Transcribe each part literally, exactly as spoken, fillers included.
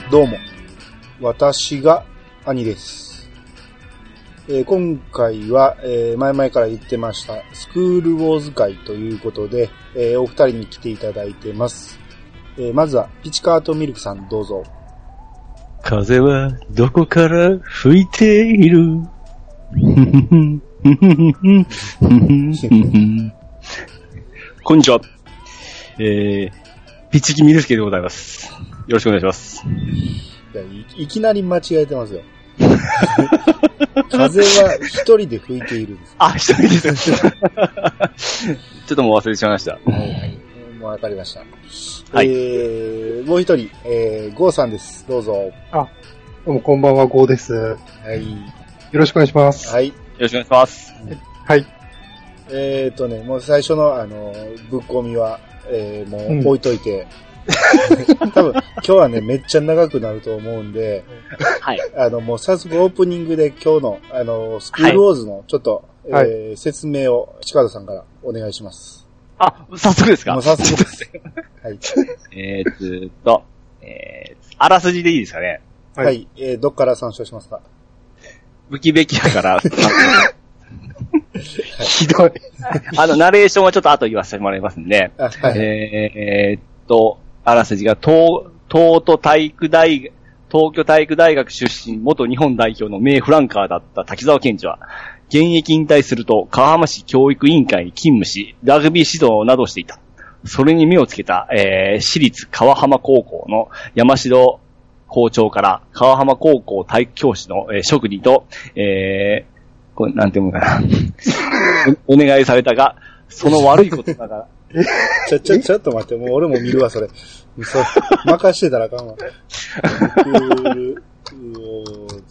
どうも、私が兄です。えー、今回は、えー、前々から言ってましたスクールウォーズ会ということで、えー、お二人に来ていただいてます。えー、まずはピチカートミルクさんどうぞ。 風はどこから吹いているこんにちは。えー、ピチキミルスケでございます。よろしくお願いします。 いや、い、いきなり間違えてますよ。風は一人で吹いているんです。 あ、一人です。ちょっともう忘れてしまいました。はいはい。 もうわかりました。 はい。 えー、もう一人、えー、ゴーさんです。どうぞ。 あ、どうもこんばんは、ゴーです。はい。よろしくお願いします。 はい。よろしくお願いします。 はい。 えーとね、もう最初のあの、ぶっ込みは、えー、もう置いといて、うん、多分今日はね、めっちゃ長くなると思うんで、はい。あの、もう早速オープニングで今日の、あの、スクールウォーズのちょっと、はい、えー、説明を、近田さんからお願いします。 あ、早速ですか？ もう早速です。はい。 えーっと、えー、あらすじでいいですかね？ はい。はい、えー、どっから参照しますか？ 武器べきやから、 ひどい。 あの、ナレーションはちょっと後言わせてもらいますんで、はい、えーっと、あらすじが、東、東都体育大学、東京体育大学出身、元日本代表の名フランカーだった滝沢賢治は、現役引退すると川浜市教育委員会に勤務し、ラグビー指導などをしていた。それに目をつけた、えー、私立川浜高校の山城校長から川浜高校体育教師の、えー、職人と、えー、これなんていうのかなお、お願いされたが、その悪いことだから。 ちょ、ちょ、ちょっと待って、もう俺も見るわ、それ。そう、任してたらあかんわ。スクールウォーズ。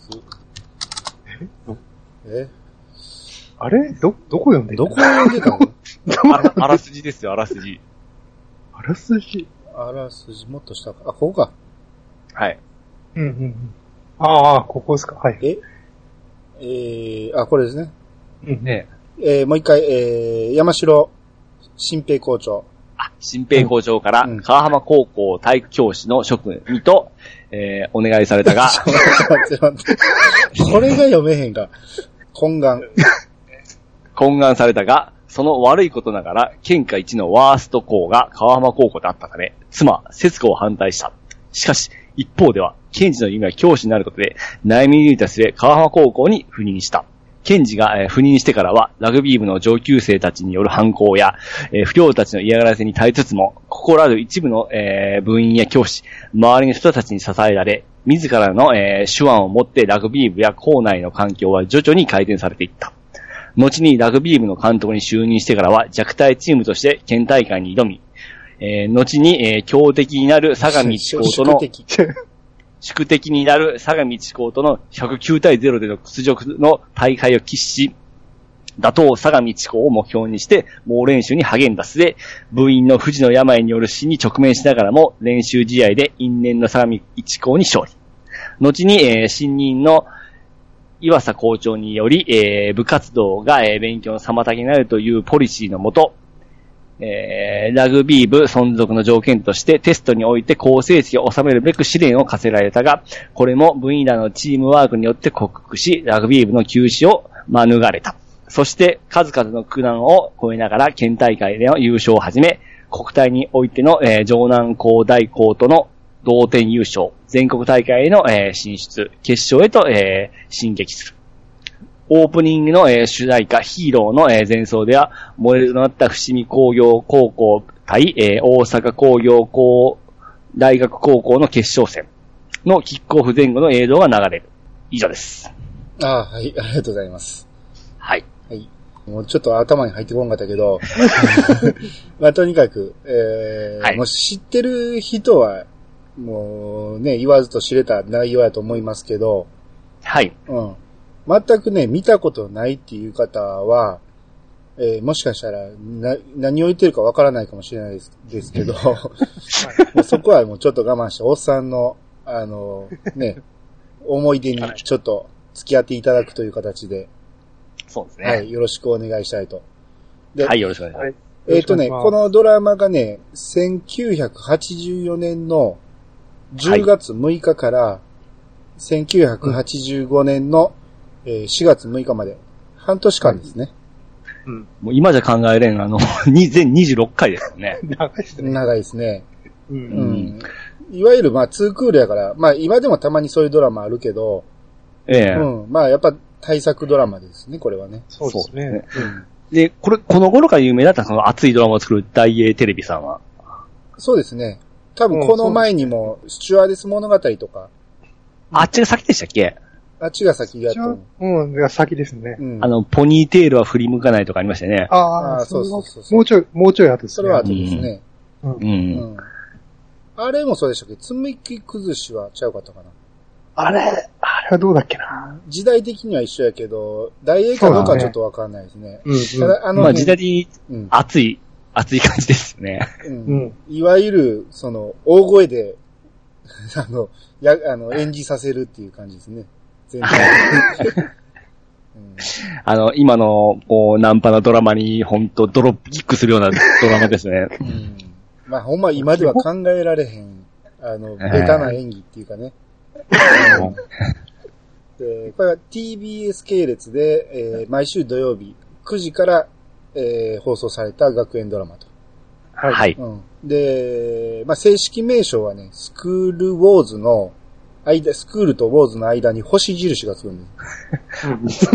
えあれど、どこ読んでたどこ読んでたのあ, あらすじですよ、あらすじ。 あらすじあらすじ、もっと下か。あ、ここか。 はい。 うんうんうん。ああ、ここですか。はい。 ええー、あ、これですね。 うんね。 えー、もう一回、えー、山城新平校長。 あ、新平校長から、川浜高校体育教師の職にと、えー、お願いされたが。 待って待って。これが読めへんか。懇願。 懇願されたが、その悪いことながら、県下一のワースト校が川浜高校であったため、妻、節子を反対した。しかし、一方では、検事の夢は教師になることで、悩み抜いた末、川浜高校に赴任した。検事が、えー、赴任してからは、ラグビー部の上級生たちによる反抗や、えー、不良たちの嫌がらせに耐えつつも、心ある一部の、えー、部員や教師、周りの人たちに支えられ、自らの、えー、手腕を持ってラグビー部や校内の環境は徐々に改善されていった。後にラグビー部の監督に就任してからは弱体チームとして県大会に挑み、えー、後に、えー、強敵になる相模地高との、宿敵になる相模地高とのひゃくきゅうたいゼロでの屈辱の大会を喫し、打倒相模地高を目標にして猛練習に励んだ末、部員の不治の病による死に直面しながらも練習試合で因縁の相模地高に勝利。後に、えー、新任の岩佐校長により、えー、部活動が、えー、勉強の妨げになるというポリシーのもと、えー、ラグビー部存続の条件としてテストにおいて好成績を収めるべく試練を課せられたが、これも部員らのチームワークによって克服し、ラグビー部の休止を免れた。そして数々の苦難を越えながら県大会での優勝をはじめ、国体においての、えー、城南高大高との同点優勝、全国大会への、えー、進出、決勝へと、えー、進撃する。オープニングの、えー、主題歌ヒーローの、えー、前奏では、燃えるとなった伏見工業高校対、えー、大阪工業高大学高校の決勝戦のキックオフ前後の映像が流れる。以上です。 ああ、はい、ありがとうございます。 はい。 はい。もうちょっと頭に入ってこんかったけど、まあとにかく、えーはい、もう知ってる人は、もうね、言わずと知れた内容やと思いますけど、 はい。 うん。全くね、見たことないっていう方は、えー、もしかしたら、な、何を言ってるかわからないかもしれないです、ですけど、もうそこはもうちょっと我慢して、おっさんの、あの、ね、思い出にちょっと付き合っていただくという形で、 そうですね。 はい、よろしくお願いしたいと。 で、はい、よろしくお願いします。 えっとね、このドラマがね、せんきゅうひゃくはちじゅうよねんのじゅうがつむいかからせんきゅうひゃくはちじゅうごねんのしがつむいかまで、半年間ですね。 うん。もう今じゃ考えれん、あの、全にじゅうろっかいですよね。 長いですね。 長いですね。 うん。 うん、いわゆる、まあ、ツークールやから、まあ、今でもたまにそういうドラマあるけど、 ええ。 うん。まあ、やっぱ、大作ドラマですね、これはね。 そうですね。うん。 で、これ、この頃から有名だったその熱いドラマを作る大英テレビさんは。 そうですね。多分この前にも、スチュワーデス物語とか。 あっちが先でしたっけ？ あっちが先だと思う。 うん、が先ですね。 うん、 あの、ポニーテールは振り向かないとかありましたね。 ああ、そうそうそうそう。 もうちょい、もうちょい後ですね。 それは後ですね。 うん。うん。うん、 あれもそうでしたっけ？つむき崩しはちゃうかったかな。 あれ、あれはどうだっけな。 時代的には一緒やけど、大英かどうかはちょっとわかんないですね。 うん、うん。 ただあの、 まあ時代的に熱い、うん、熱い感じですね。 うん。いわゆる、その、大声で、あの、や、あの、演じさせるっていう感じですね。全然。うん、 あの、今の、こう、ナンパなドラマに、ほんと、ドロップキックするようなドラマですね。 うん。まあ、ほんま今では考えられへん、あの、ベタな演技っていうかね。うん、でこれは ティービーエス 系列で、えー、毎週土曜日くじから、えー、放送された学園ドラマと。 はい。 うん、で、まあ、正式名称はね、スクールウォーズの間、スクールとウォーズの間に星印がつくんです。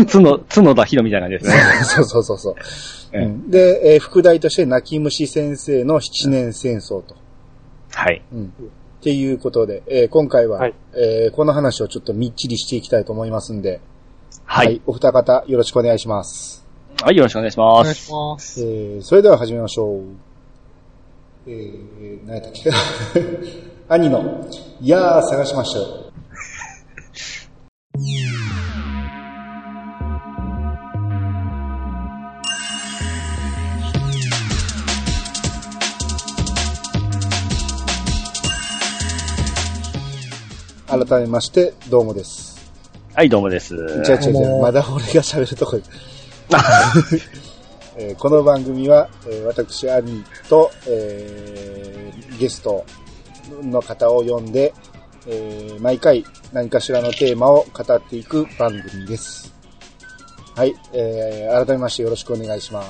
つの、角田博みたいな感じですね。 そうそうそうそう。うん、で、えー、副題として泣き虫先生の七年戦争と。 はい。 うん。っていうことで、えー、今回は、はい、えー、この話をちょっとみっちりしていきたいと思いますんで、 はい。はい、 お二方よろしくお願いします。 はい、よろしくお願いします。 お願いします。 えー、それでは始めましょう。えー、何やったっけ兄の、いやー探しましたよ。改めまして、どうもです。 はい、どうもです。 ちゃちゃちゃ、まだ俺が喋るとこえー、この番組は、えー、私、兄と、えー、ゲストの方を呼んで、えー、毎回何かしらのテーマを語っていく番組です。はい、えー、改めましてよろしくお願いします。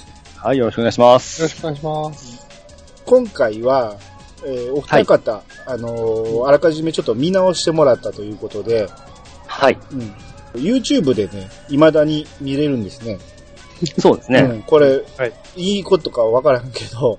はい、よろしくお願いします。 よろしくお願いします。 今回は、えー、お二方、はい、あのー、あらかじめちょっと見直してもらったということで、 はい。 うん。YouTube でね、未だに見れるんですね。 そうですね。 うん、これ、はい、いいことかわからんけど、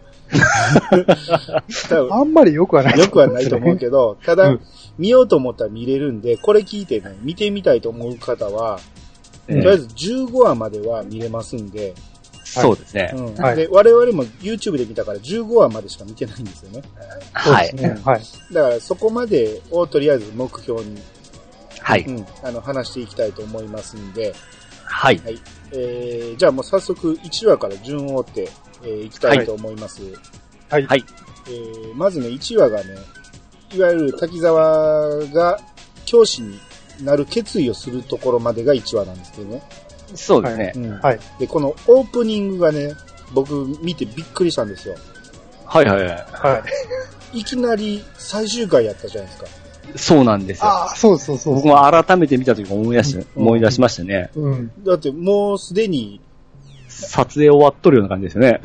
あんまり良くはない、 ね。良くはないと思うけど、ただ、うん、見ようと思ったら見れるんで、これ聞いてね、見てみたいと思う方は、うん、とりあえずじゅうごわまでは見れますんで、 そうですね。 うんはい、で我々も YouTube で見たからじゅうごわまでしか見てないんですよね。 はい。 ねはい、だからそこまでをとりあえず目標に、 はい。 うん、あの話していきたいと思いますんで、 はい。 はい。えー、じゃあもう早速いちわから順を追って、えー、いきたいと思います。 はい。はい。 えー、まずね、いちわがね、いわゆる滝沢が教師になる決意をするところまでがいちわなんですけどね。 そうですね。 うん、はい。で、このオープニングがね、僕見てびっくりしたんですよ。 はいはいはい。 はい。いきなり最終回やったじゃないですか。 そうなんですよ。 ああ、そうそうそう。 僕も改めて見たとき思い出し、うん、思い出しましたね。 うん。だってもうすでに、 撮影終わっとるような感じですよね。 うん。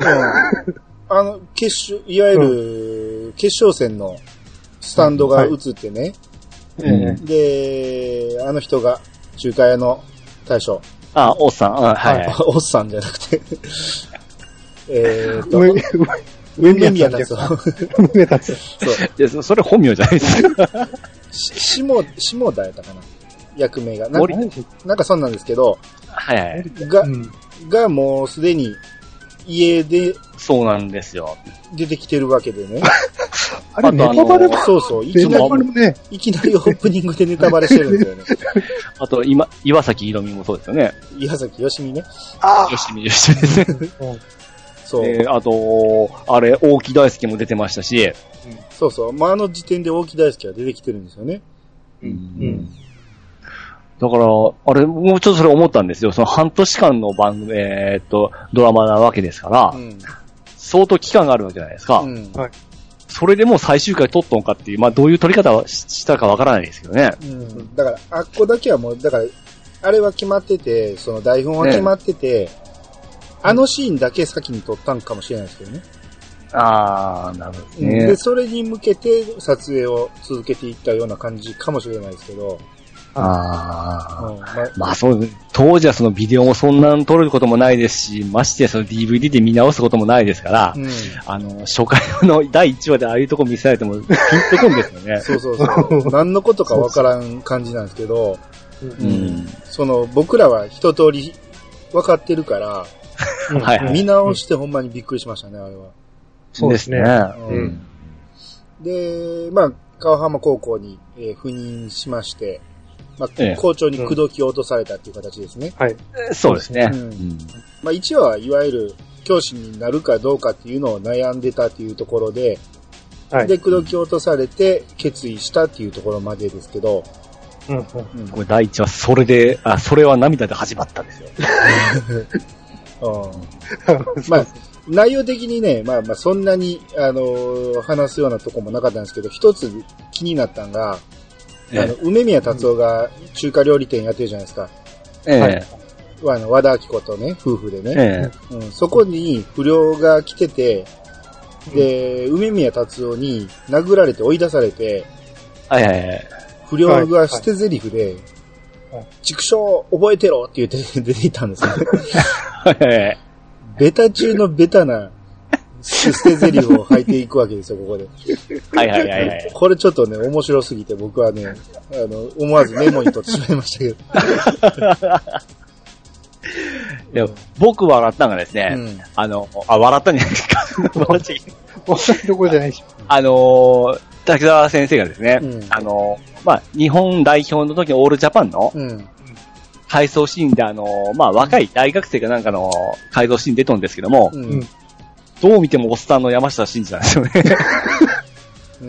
あの、決勝、いわゆる、決勝戦のスタンドが映ってね。うんはい、で、あの人が、中華屋の大将。 あ、おっさん。はい、はい。 おっさんじゃなくて。えーと。上、上宮達夫。 上宮達夫。そう。それ本名じゃないですか。 しも、下田やったかな。役名が。なんか、なんかそんなんですけど。 はいはい。 が、うん、がもうすでに家で。 そうなんですよ。 出てきてるわけでね。 あれ、ネタバレそうそう。いきなり、ね、いきなりオープニングでネタバレしてるんですよね。 あと、今、岩崎宏美もそうですよね。 岩崎よしみね。 ああ。よしみ、よしみですね。そう。えー、あと、あれ、大木大輔も出てましたし。うん、 そうそう。まあ、あの時点で大木大輔は出てきてるんですよね。 うん。うん。だから、あれ、もうちょっとそれ思ったんですよ。その半年間の番組、えー、っと、ドラマなわけですから、うん、相当期間があるわけじゃないですか。うん、はい。 それでもう最終回撮っとんかっていう、まあどういう撮り方をしたかわからないですけどね。 うん。だから、あっこだけはもう、だから、あれは決まってて、その台本は決まってて、ね、あのシーンだけ先に撮ったんかもしれないですけどね。 あー、なるほどね。 で、それに向けて撮影を続けていったような感じかもしれないですけど。 あー。うん、まあ、まあそう、当時はそのビデオもそんなに撮ることもないですし、ましてやその ディーブイディー で見直すこともないですから、うん、あの、初回のだいいちわでああいうとこ見せられてもピンとこんですよね。 そうそうそう。何のことかわからん感じなんですけど、うん、その僕らは一通り分かってるから、うんはいはい、見直してほんまにびっくりしましたね、あれは。 そうですね。 うん、で、まあ、川浜高校に、えー、赴任しまして、まあ、ええ、校長に口説き落とされたっていう形ですね。 はい。そうですね。うん。 まあ、一話はいわゆる教師になるかどうかっていうのを悩んでたっていうところで、はい。で、口説き落とされて決意したっていうところまでですけど、 うん、うん。これ第一話、それで、あ、それは涙で始まったんですよ。 うん。まあ、内容的にね、まあまあそんなに、あのー、話すようなとこもなかったんですけど、一つ気になったのが、ええ、あの、梅宮達夫が中華料理店やってるじゃないですか。ええ。はい、あの、和田明子とね、夫婦でね。ええ。うん、そこに不良が来てて、で、梅宮達夫に殴られて追い出されて、 はいはいはい。 不良が捨て台詞で、畜生覚えてろって言って出ていたんですよね。はいはい。ベタ中のベタな捨て台詞を吐いていくわけですよ、ここで。 はいはいはいはい。 これちょっとね、面白すぎて僕はね、あの、思わずメモに取ってしまいましたけど。 でも僕笑ったのがですね、うん、あの、あ、笑ったんじゃないですか。 笑っちゃいどころじゃないし。 あのー、滝沢先生がですね、うん、あのー、まあ、日本代表の時のオールジャパンの、うん回想シーンであの、まあ、若い大学生かなんかの回想シーン出とんですけども、うん、どう見てもおっさんの山下真司なんですよね。うん、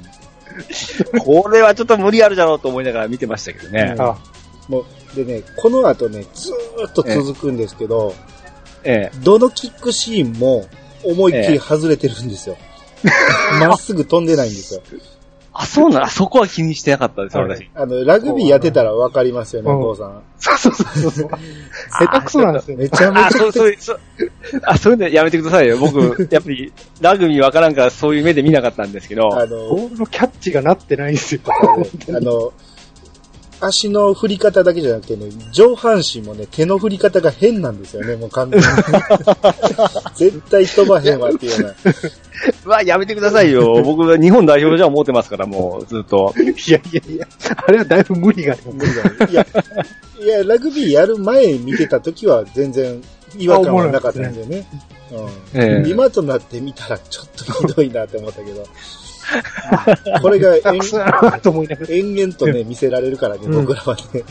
これはちょっと無理あるじゃろうと思いながら見てましたけどね。うん、あもうでね、この後ね、ずーっと続くんですけど、ええ、どのキックシーンも思いっきり外れてるんですよ。ま、ええ、っすぐ飛んでないんですよ。 あ、そうなの？そこは気にしてなかったですよ、私。 あの、ラグビーやってたらわかりますよね、お父さん。 そうそうそうそう。下手くそなんですよ。 めちゃめちゃ。あ、 そう、そう、そう。あ、そういうのやめてくださいよ。僕、やっぱり、ラグビーわからんからそういう目で見なかったんですけど。 あの、ボールのキャッチがなってないんですよ。 あの、足の振り方だけじゃなくてね、上半身もね、手の振り方が変なんですよね、もう完全に。絶対飛ばへんわっていうような。 まあ、やめてくださいよ。僕は日本代表じゃ思ってますから、もう、ずっと。 いやいやいや、あれはだいぶ無理がある。無理がある。 いや、いや、ラグビーやる前見てた時は全然違和感はなかったんでね。うんえー、今となって見たらちょっとひどいなって思ったけど。これが延々とね、見せられるからね、うん、僕らはね。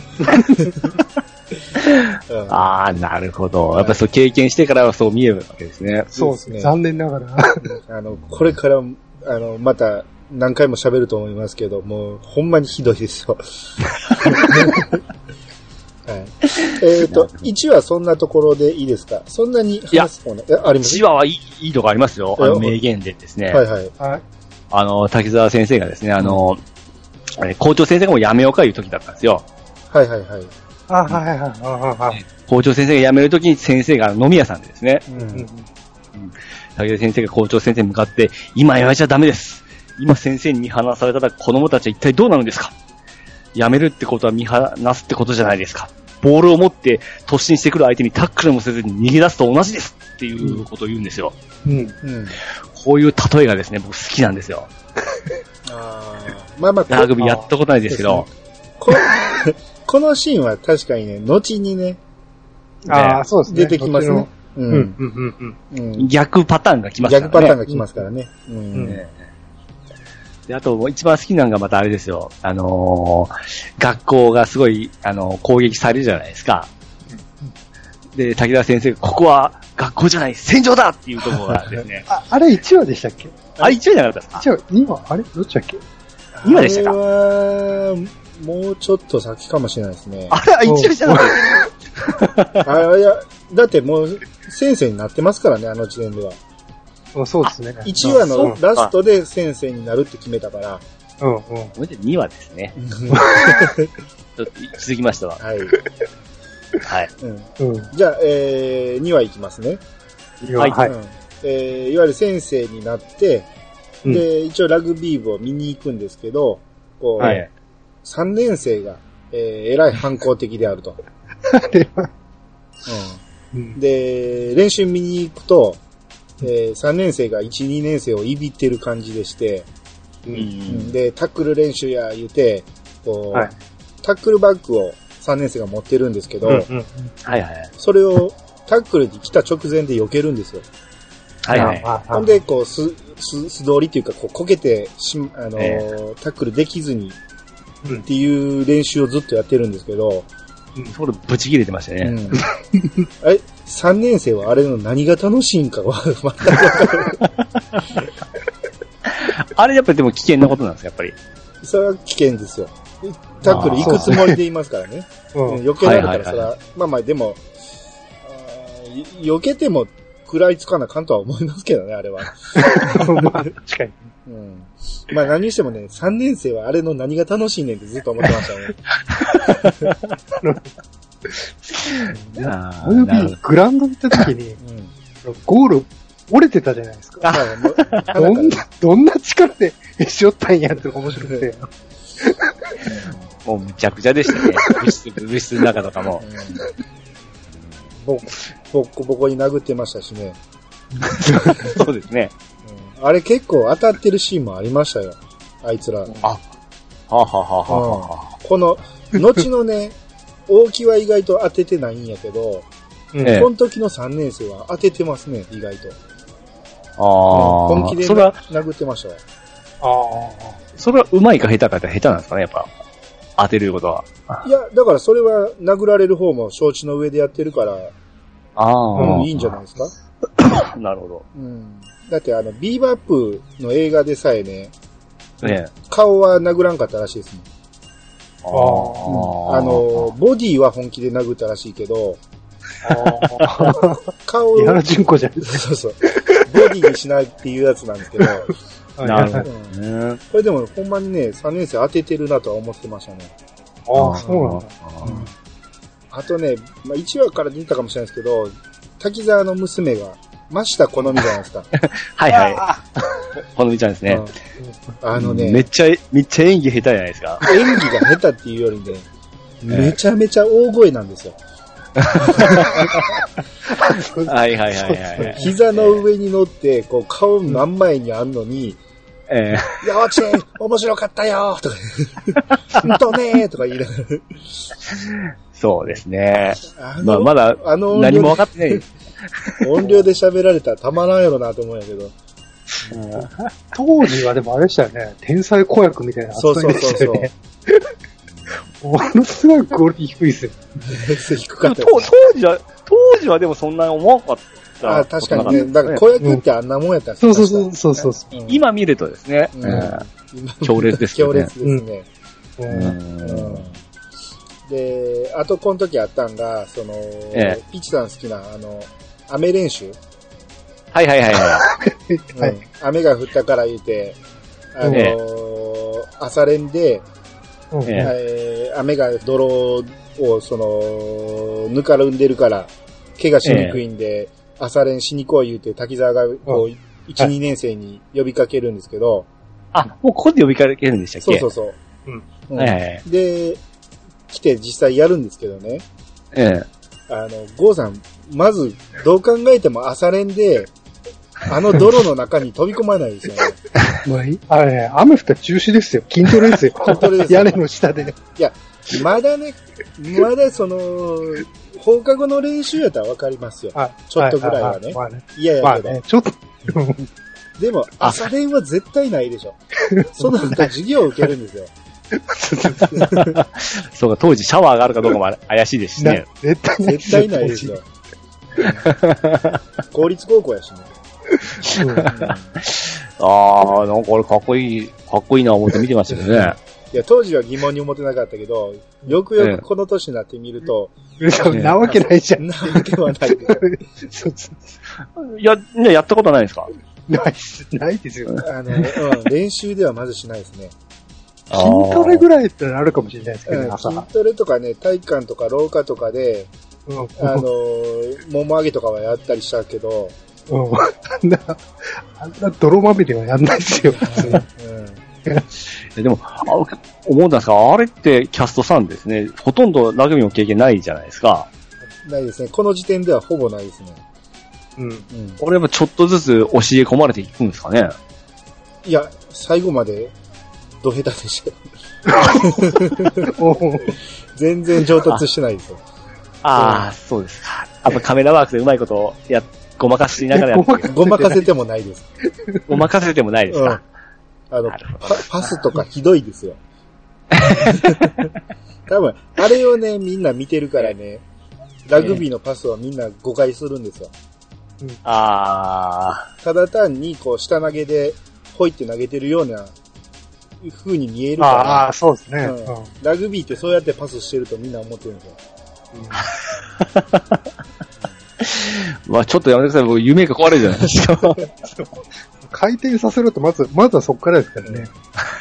うん、ああ、なるほど。やっぱりそう経験してからはそう見えるわけですね。 そうですね。残念ながら。 あの、これから、あの、また何回も喋ると思いますけど、もう、ほんまにひどいですよ。はい、えっ、ー、と、いちわそんなところでいいですか？そんなに話すもの、いや、あります？ いちわはいい、いいとこありますよ。あの名言でですね。 はいはい。はいあの、滝沢先生がですね、あの、うん、校長先生がもう辞めようかいう時だったんですよ。 はいはいはい。 あ、はいはいはい。 校長先生が辞める時に先生が飲み屋さんでですね、うんうんうん、滝沢先生が校長先生に向かって、今やめちゃダメです。今先生に見放されたら子供たちは一体どうなるんですか？辞めるってことは見放すってことじゃないですか。ボールを持って突進してくる相手にタックルもせずに逃げ出すと同じですっていうことを言うんですよ。うんうん、こういう例えがですね、僕好きなんですよ。あまあまあ、ラグビーやったことないですけど。 こ, このシーンは確かにね、後にね、 あそうですね出てきますね。うんうんうんうん、逆パターンが来ますからね。 逆パターンが来ますからね。うんうんうんであと、一番好きなのがまたあれですよ。あのー、学校がすごい、あのー、攻撃されるじゃないですか。で、滝沢先生が、ここは学校じゃない、戦場だっていうところがですね。 あ、あれいちわでしたっけ？ あれいちわじゃなかったですか？ いちわ、にわ、あれどっちだっけ？ にわでしたか？ あれは、もうちょっと先かもしれないですね。 あれはいちわじゃなかったあいや、だってもう先生になってますからね、あの時点では。 そうですね。 いちわのラストで先生になるって決めたから。 うんうん。 これでにわですね。ちょっと続きましたわ。 はい。 はい。 うん。じゃあ、えー、にわいきますね。 はい。はい。 うん、えー、いわゆる先生になって、うん、で、一応ラグビー部を見に行くんですけど、こう、はい、さんねん生が、えー、えらい反抗的であると。うん、で、練習見に行くと、えー、さんねん生がいち、にねん生をいびってる感じでして、うん、で、タックル練習や言うて、こう、はい、タックルバッグをさんねん生が持ってるんですけど、うんうん、 はいはい。 それをタックルに来た直前で避けるんですよ。 はいはい。 ほんで、こう、す、す、素通りっていうか、こう、こけてし、あのーえー、タックルできずに、っていう練習をずっとやってるんですけど、 うん、それブチ切れてましたね。うん、 あれ、さんねん生はあれの何が楽しいんかは、全くわかる。 あれやっぱりでも危険なことなんですか、やっぱり。 それは危険ですよ。タックル行くつもりでいますからね。うん、余計なるからそれは、はいはいはい、まあまあでも、避けても食らいつかなあかんとは思いますけどね、あれは。 まあ、確かに。 うん。まあ何にしてもね、さんねん生はあれの何が楽しいねんってずっと思ってましたね。 およびグラウンドに行った時に、うん、ゴール折れてたじゃないですか。どんな、どんな力でしよったんやって面白くて。 もうむちゃくちゃでしたね。物質、物質の中とかも。 うん、ボコボコに殴ってましたしね。 そうですね、 うん。あれ結構当たってるシーンもありましたよ。あいつら。 あ、はあ、はあはあはあ、この、後のね、大木は意外と当ててないんやけど、うん、この時のさんねん生は当ててますね、意外と。 ああ。 本気で殴ってましたよ。 ああ。それは上手いか下手かって下手なんですかね、やっぱ。当てることは。 いや、だからそれは殴られる方も承知の上でやってるから、 ああ、 うん、いいんじゃないですか。 なるほど。 うん。だってあの、ビーバップの映画でさえね、 ね顔は殴らんかったらしいですね。 ああ、 うん、あの、ボディは本気で殴ったらしいけど、 あ顔を。 矢野純子じゃん。 そうそう。ボディにしないっていうやつなんですけど。 なるほど、 うん。これでもほんまにね、さんねん生当ててるなとは思ってましたね。 ああ、そうなんだ。 うん、あとね、まあ、いちわから出たかもしれないですけど、滝沢の娘が、真下好みじゃないですか。 はいはい。好みちゃんですね。 うん、あのね、 めっちゃ、めっちゃ演技下手じゃないですか。 演技が下手っていうよりね、めちゃめちゃ大声なんですよ。 はいはいはいはい。 膝の上に乗って、こう顔真ん前にあんのに、 ええー、幼稚園面白かったよーとか、ほんとねーとか言いながら。 そうですね。まあまだ何も分かってない。 音量で喋られたらたまらんやろなと思うんやけど。 当時はでもあれでしたよね。天才子役みたいな扱いでしたよね。ものすごいクオリティ低いっすよ。 低かった、ね。 当時は、当時はでもそんなに思わなかった。 あ、確かにね。だから子役ってあんなもんやったんですか、うん、そうそうそうそうそう、 うん。今見るとですね。うん、強烈ですね。 強烈ですね。うんうん、で、あとこの時あったんが、その、ええ、ピッチさん好きな、あの、雨練習。 はいはいはいはい。 はい、雨が降ったから言うて、あのー、ええ、朝練で、えええー、雨が泥を、その、ぬかるんでるから、怪我しにくいんで、ええ、朝練しに来い言うて、滝沢が、こう、いち、にねん生に呼びかけるんですけど。 あ、もうここで呼びかけるんでしたっけ？ そうそうそう。 うんうん、はいはいはい、 で、来て実際やるんですけどね。 ええ。 あの、ゴーさん、まず、どう考えても朝練で、あの泥の中に飛び込まないですよね。 まあ、あれね、雨降ったら中止ですよ。筋トレですよ。筋トレですよ。屋根の下で。 いや、まだね、まだその、放課後の練習やったらわかりますよ。ちょっとぐらいはね。嫌やけど。まあね、 ちょっと。 でも、朝練は絶対ないでしょ。その後授業を受けるんですよ。 そうか、当時シャワーがあるかどうかも怪しいですしね。 絶対ない。 絶対ないですよ。公立高校やしね。 うん、ああ、なんか俺かっこいい、かっこいいな思って見てましたけどね。 いや、当時は疑問に思ってなかったけど、よくよくこの年になってみると。 ええ、なわけないじゃん。 なわけはない。 いや、ね、やったことないですか？ ないっす、ないですよ。 あの、うん、練習ではまずしないですね。 筋トレぐらいってのあるかもしれないですけどね、 うん、筋トレとかね、体育館とか廊下とかで、うん、あの、もも上げとかはやったりしたけど、 うん、あんな、あんな泥まみれはやんないですよ。 うん、でも、思うんですが、あれってキャストさんですね、ほとんどラグビーの経験ないじゃないですか。 ないですね。この時点ではほぼないですね。 うん。うん。これはちょっとずつ教え込まれていくんですかね。 いや、最後まで、ど下手でした全然上達してないですよ。 ああ、そうですか。やっぱカメラワークでうまいことや、ごまかしながらやってごまかせてもないです。 ごまかせてもないですか。 うん、あのパ、パスとかひどいですよ。多分、あれをね、みんな見てるからね、ラグビーのパスをみんな誤解するんですよ。 うん、ああ。 ただ単に、こう、下投げで、ほいって投げてるような、風に見えるから。 ああ、そうですね、 うんうん。ラグビーってそうやってパスしてるとみんな思ってるんですよ。 うん、まあちょっとやめてください。僕夢が壊れるじゃないですか。 回転させるとまず、まずはそこからですからね。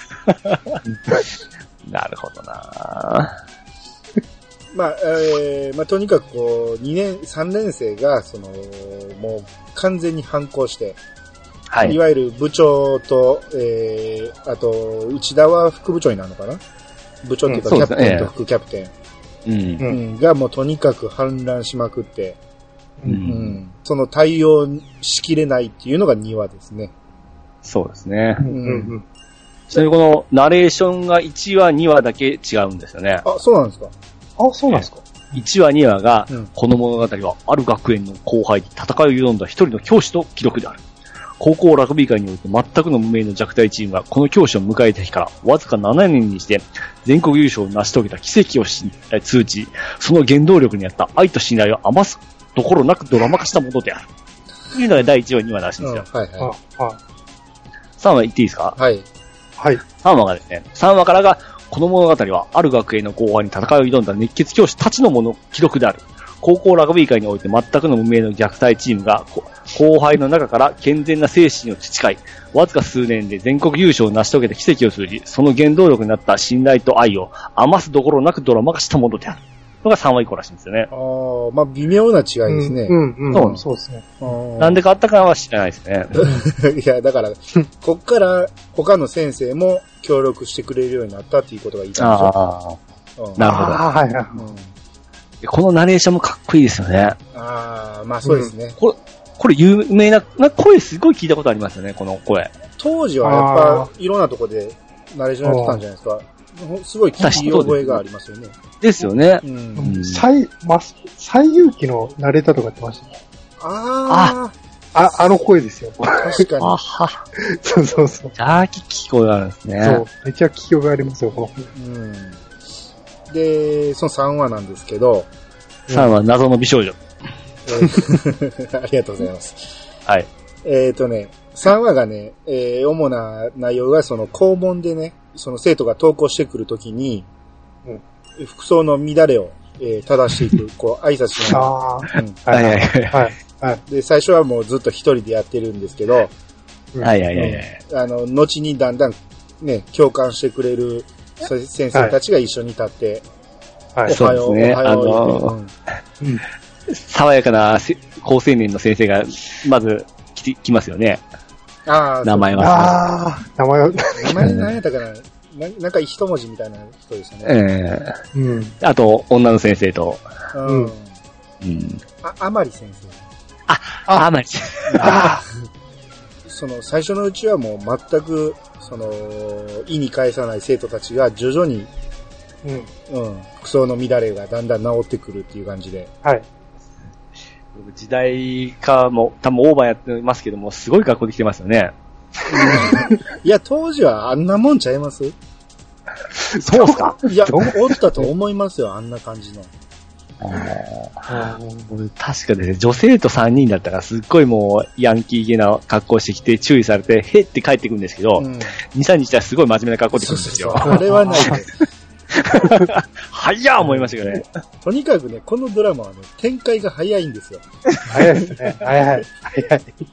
なるほどな。 まあ、えー、まあとにかくこう、にねん、さんねん生が、その、もう完全に反抗して、はい。いわゆる部長と、えー、あと、内田は副部長になるのかな？部長っていうか、キャプテンと副キャプテン。うん。うん。がもうとにかく反乱しまくって、うん。うん、その対応しきれないっていうのがにわですね。 そうですね。うん。うん、ちなみにこのナレーションがいちわ、にわだけ違うんですよね。 あ、そうなんですか？ あ、そうなんですか？ いちわ、にわが、うん、この物語はある学園の後輩に戦いを挑んだ一人の教師の記録である。高校ラグビー界において全くの無名の弱体チームがこの教師を迎えた日からわずかななねんにして全国優勝を成し遂げた奇跡を通じ、その原動力にあった愛と信頼を余すところなくドラマ化したものである。というのがだいいちわ、にわらしいんですよ。うん、はいはい。さんわ言っていいですか？ はい。 はい。 さんわがですね、さんわからが、この物語はある学園の後輩に戦いを挑んだ熱血教師たちのもの記録である。高校ラグビー界において全くの無名の虐待チームが後輩の中から健全な精神を培い、わずか数年で全国優勝を成し遂げた奇跡を通じ、その原動力になった信頼と愛を余すどころなくドラマ化したものである。のがさんわ以降らしいんですよね。 ああ、まあ微妙な違いですね。 うん、うん、うん。そうですね。 なんで変わったかは知らないですね。 いや、だから、こっから他の先生も協力してくれるようになったっていうことが言いたいんですよ。ああ、うん、なるほど。あはいはい。うんこのナレーションもかっこいいですよね。 ああ、まあそうですね。うん、 これ、これ有名な、な声すごい聞いたことありますよね、この声。 当時はやっぱいろんなとこでナレーションやってたんじゃないですか。すごい聞き覚えがありますよね。 ですよね。 うん。 最、ま、最有機のナレーターとかやってましたね。 ああ。あ、あの声ですよ。 確かに。あは。そうそうそう。 ジャーキ聞こえがあるんですね。 そう。めっちゃ聞き覚えありますよ、この。 うん。で、そのさんわなんですけど。 さんわ、謎の美少女。 ありがとうございます。 はい。 えっとね、さんわがね、えー、主な内容がその校門でね、その生徒が登校してくるときに、うん、服装の乱れを、えー、正していく、こう、挨拶しながら。 ああ、うん。 はいはいはい。 はい。はい。 で、最初はもうずっと一人でやってるんですけど、 はいはいはいはい。 あの、後にだんだんね、共感してくれる先生たちが一緒に立って、 はい、おはよう、ね、おはよう、あのーうん、爽やかな高青年の先生が、まず来て、来ますよね。 ああ、 名前は。 ああ、名前は。 名前何やったかなななんか一文字みたいな人でしたね。 ええー。うん。あと、女の先生と。 うん。うん。あ、あまり先生。 あ、あ、あまり先生。ああ。 その、最初のうちはもう全く、その、意に介さない生徒たちが徐々に、うん。うん。服装の乱れがだんだん治ってくるっていう感じで。 はい。 時代かも、多分オーバーやってますけども、すごい格好できてますよね。 いや、当時はあんなもんちゃいます？ そうっすか？ いや、おったと思いますよ、あんな感じの。 あ確かですね、女生徒さんにんだったからすっごいもうヤンキー気な格好してきて注意されて、へって帰ってくるんですけど、うん、に、さんにちはすごい真面目な格好で来るんですよ。 そうそうそうあれはないです。 早っ思いましたけどね。 とにかくね、このドラマはね、展開が早いんですよ。 早いですね。早い。早い。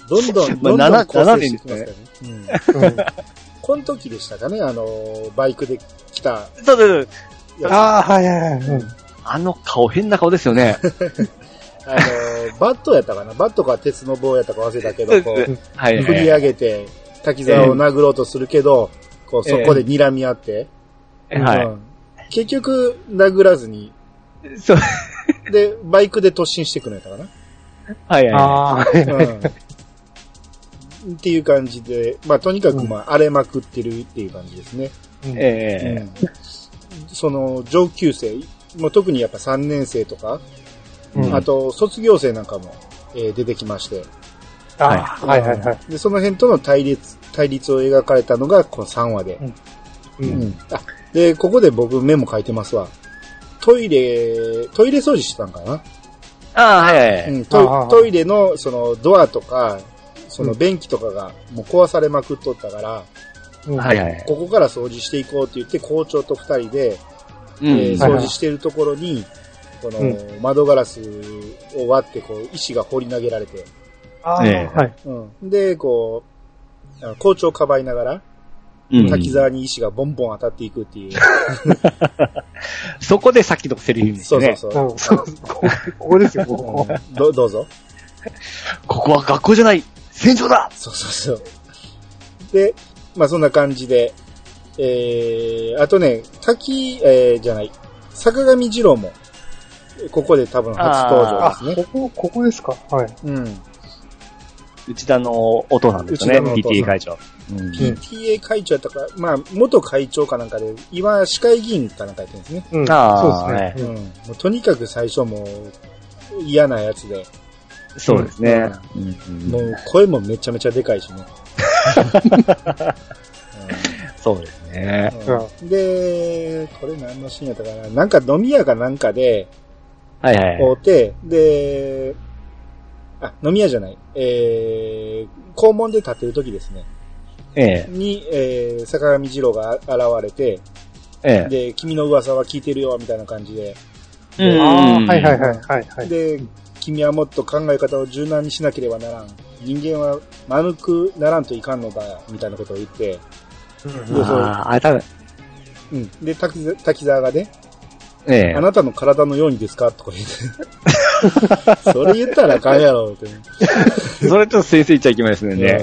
どんどん、どんどん構成してきますからね。うん。この時でしたかね、あの、バイクで来た。 そうそう。 ああ、はいはいはい。うん、 あの顔、変な顔ですよね。 あの、バットやったかなバットか鉄の棒やったか忘れたけど、こう、はい、振り上げて、滝沢を殴ろうとするけど、えー、こう、そこで睨み合って、 えーうんはい、 結局、殴らずに、 そう。 で、バイクで突進してくるんやったかなはいはい、 はいうん。っていう感じで、まあ、とにかく、まあ、荒れまくってるっていう感じですね。 うん、ええーうん、 その、上級生、もう特にやっぱさんねん生とか、うん、あと、卒業生なんかも、えー、出てきまして。 はい。はいはいはい。 で、その辺との対立、対立を描かれたのが、このさんわで。うん。うん、あ、で、ここで僕メモ書いてますわ。トイレ、トイレ掃除してたんかなああ、はいはい、 うんト。トイレの、その、ドアとか、その、便器とかが、もう壊されまくっとったから、 うん、はいはい。 ここから掃除していこうって言って、校長と二人で、うんえー、掃除してるところに、この、窓ガラスを割って、こう、石が放り投げられて。 ああ、えー、はい。 うん。で、こう、校長をかばいながら、うん、滝沢に石がボンボン当たっていくっていう。 そこでさっきのセリフですね。 そうそうそう。 そうここですよ、ここ。 ど、どうぞ。 ここは学校じゃない、戦場だそうそうそう。で、まあそんな感じで、えー、あとね、滝、えー、じゃない、坂上二郎も、ここで多分初登場ですね。 ここ、ここですかはい。 うん。 内田のお父さんですね、ピーティーエー 会長。 うん、ピーティーエー 会長やったか、まあ、元会長かなんかで、今、市会議員かなんかやってるんですね。 うん、あそうですね。 うん。もうとにかく最初もう、嫌なやつで。 そうですね。 うん、もう、声もめちゃめちゃでかいしね。 そうですね、 うん。で、これ何のシーンやったかななんか飲み屋かなんかで、 はいはい。 会うて、で、あ、飲み屋じゃない。えー、校門で立ってる時ですね。 ええ。 に、えー、坂上二郎が現れて、 ええ。 で、君の噂は聞いてるよ、みたいな感じで。 うん。ああ、はいはいはいはいはい。 で、君はもっと考え方を柔軟にしなければならん。人間は丸くならんといかんのだ、みたいなことを言って。 うん、でああ、あれ多分。 うん。で、滝、滝沢がね、 ええ。 あなたの体のようにですかとか言って。それ言ったらあかんやろ、って。 それちょっと先生言っちゃいけないですね。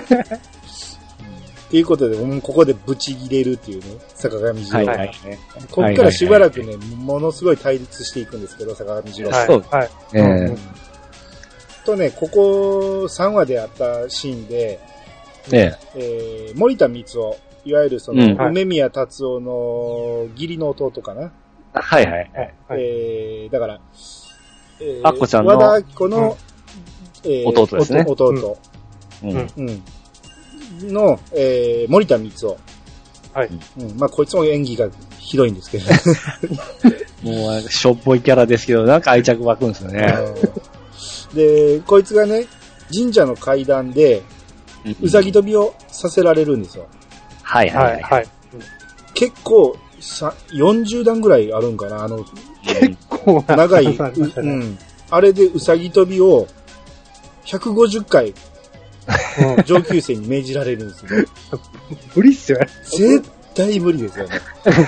っていうことで、もうここでブチギレるっていうね、坂上二郎。 はいはいはい、 こっからしばらくね、ものすごい対立していくんですけど、坂上二郎。 はい。そう。はい。えーうん、とね、ここさんわであったシーンで、 ええー、森田光雄、いわゆるその、うん、梅宮達夫の義理の弟かな。 はいはい。 えー、だから、 えー、あっこちゃんの。 和田子の、 うんえー、弟ですね。 弟。うん。うん。の、えー、森田光雄。 はい。 うん。まあ、こいつも演技がひどいんですけど。 もう、しょっぽいキャラですけど、なんか愛着湧くんですよね。 で、こいつがね、神社の階段で、うさぎ跳びをさせられるんですよ。 はいはいはい。はい、 結構、さ、よんじゅうだんぐらいあるんかなあの、 結構長い、うん。あれでうさぎ跳びを、ひゃくごじゅっかい、上級生に命じられるんですよ。 無理っすよね。 絶対無理ですよね。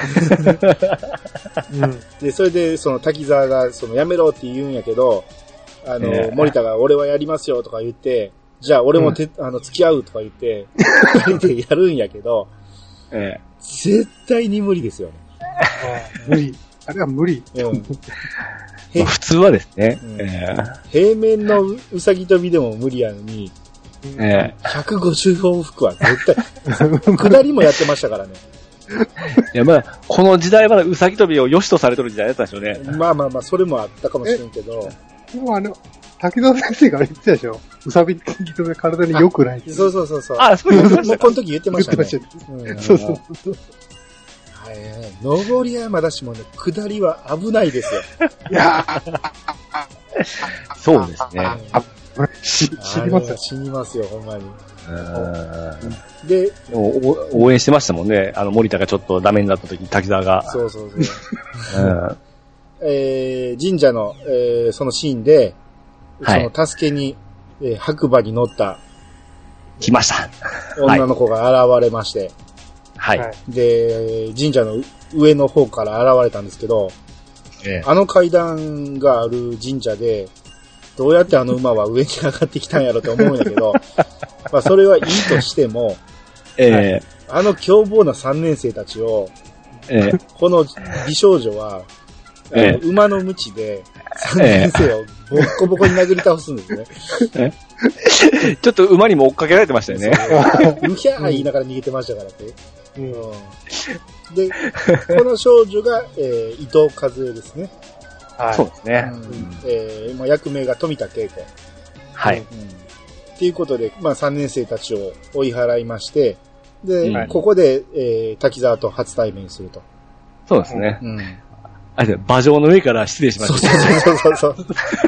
うん、で、それで、その滝沢が、その、やめろって言うんやけど、あの、えー、森田が俺はやりますよとか言って、じゃあ俺もて、うん、あの、付き合うとか言って、二人でやるんやけど、 えー、絶対に無理ですよね。 無理。あれは無理。 うん、 普通はですね、 うんえー。平面のうさぎ跳びでも無理やのに、 えー、 ひゃくごじゅう往復は絶対、下りもやってましたからね。 いや、まあ、この時代はうさぎ跳びを良しとされてる時代だったんでしょうね。 まあまあまあ、それもあったかもしれんけど。 でもあの、滝沢先生が言ってたでしょ。うさぎ跳び体に良くないって。 そうそうそうそう。 あ、そういうこともうこの時言ってましたね。 言ってましたね。うん、そうそうそう。 はい、上りはまだしもね、下りは危ないですよ。 いやそうですね。 あ、死にますよ。 死にますよ、ほんまに。 で、応援してましたもんね。あの、森田がちょっとダメになった時に滝沢が。 そうそうそう。うんえー、神社の、えー、そのシーンで、はい、その助けに、えー、白馬に乗った来ました。 女の子が現れまして。 はい。 で、神社の上の方から現れたんですけど、ええ、あの階段がある神社で、どうやってあの馬は上に上がってきたんやろと思うんだけど、まあそれはいいとしても、ええ、あの凶暴なさんねん生たちを、ええ、この美少女は、ええ、馬の鞭でさんねん生をボッコボコに殴り倒すんですね。ええ、ちょっと馬にも追っかけられてましたよね。 うひゃー言いながら逃げてましたからね。うん、で、この少女が、えー、伊藤和恵ですね。 はい。そうですね。 うんえーまあ、役名が富田恵子。 はい。うん。 っていうことで、まあさんねん生たちを追い払いまして、で、はい、ここで、えー、滝沢と初対面すると。 そうですね。うん。あれ、馬上の上から失礼しました。 そうそうそうそう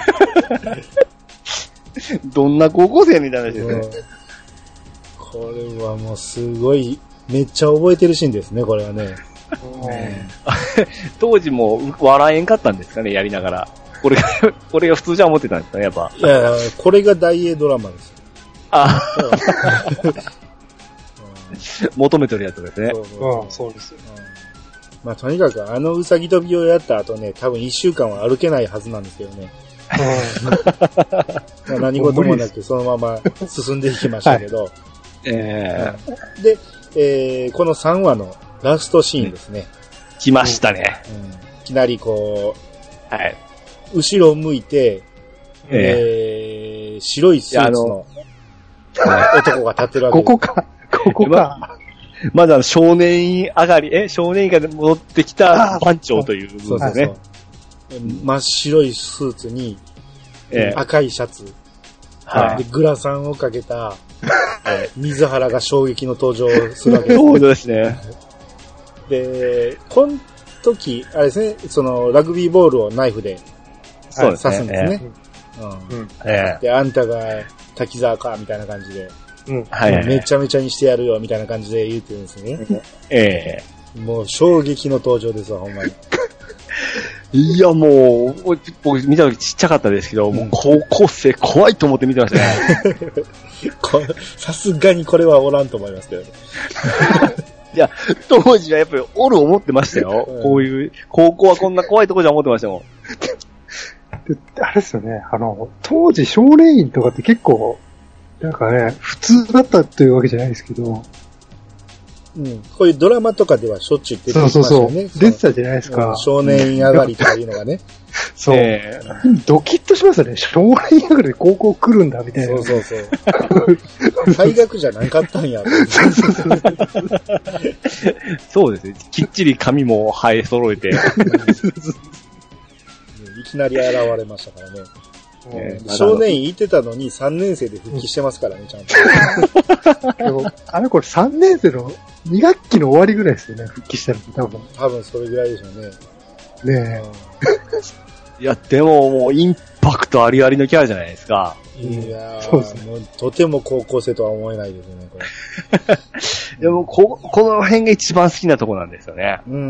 そう。どんな高校生みたいな話ですね。 これはもうすごい、めっちゃ覚えてるシーンですね、これはね。 当時も笑えんかったんですかね、やりながら。これが、これが普通じゃ思ってたんですかね、やっぱ。 いやいや、これが大英ドラマです。 あ求めてるやつですね。 そうそうそう、そうですよ。 まあとにかくあのうさぎ跳びをやった後ね、多分一週間は歩けないはずなんですけどね。まあ何事もなくそのまま進んでいきましたけど。はい、 えー、で、えー、このさんわのラストシーンですね。 来ましたね。 うん、いきなりこう、はい、 後ろを向いて、えー、えー、白いスーツの男が立ってるわけです。 ここか。ここか。 まだ少年院上がり、え少年院から戻ってきた番長という部分ですね。そうそうそう真っ白いスーツに、えー、赤いシャツ、 はい、 でグラサンをかけた、水原が衝撃の登場するわけです。 そうですね。 で、この時、あれですね、そのラグビーボールをナイフで刺すんですね。うんえー、で、あんたが滝沢かみたいな感じで。うんはいはいはい、めちゃめちゃにしてやるよみたいな感じで言ってるんですね。 ええー、もう衝撃の登場ですわ、ほんまに。 いや、もう、僕見た時ちっちゃかったですけど、うん、もう高校生怖いと思って見てましたね。 さすがにこれはおらんと思いますけどね。 いや、当時はやっぱりおる思ってましたよ。うん、こういう、高校はこんな怖いとこじゃ思ってましたもん。 あれですよね、あの、当時少年院とかって結構、なんかね、普通だったというわけじゃないですけど、 うん、こういうドラマとかではしょっちゅう出てきましたよね。そうそうそう。出てたじゃないですか。 少年院上がりとかいうのがね。 そう、えー。ドキッとしますよね。少年院上がりで高校来るんだみたいな。 そうそうそう。大学じゃなかったんや。そうそうそう。 そうですね。きっちり髪も生え揃えて。いきなり現れましたからね。えー、少年院行ってたのにさんねん生で復帰してますからね、ちゃんと。 でもあれこれさんねん生のに学期の終わりぐらいですよね、復帰したの多分。 多分それぐらいでしょうね。 ねえ。いや、でももうインパクトありありのキャラじゃないですか。 いやー、そうですね、もうとても高校生とは思えないですよね、これ。でもこ、この辺が一番好きなとこなんですよね。 うん。うん。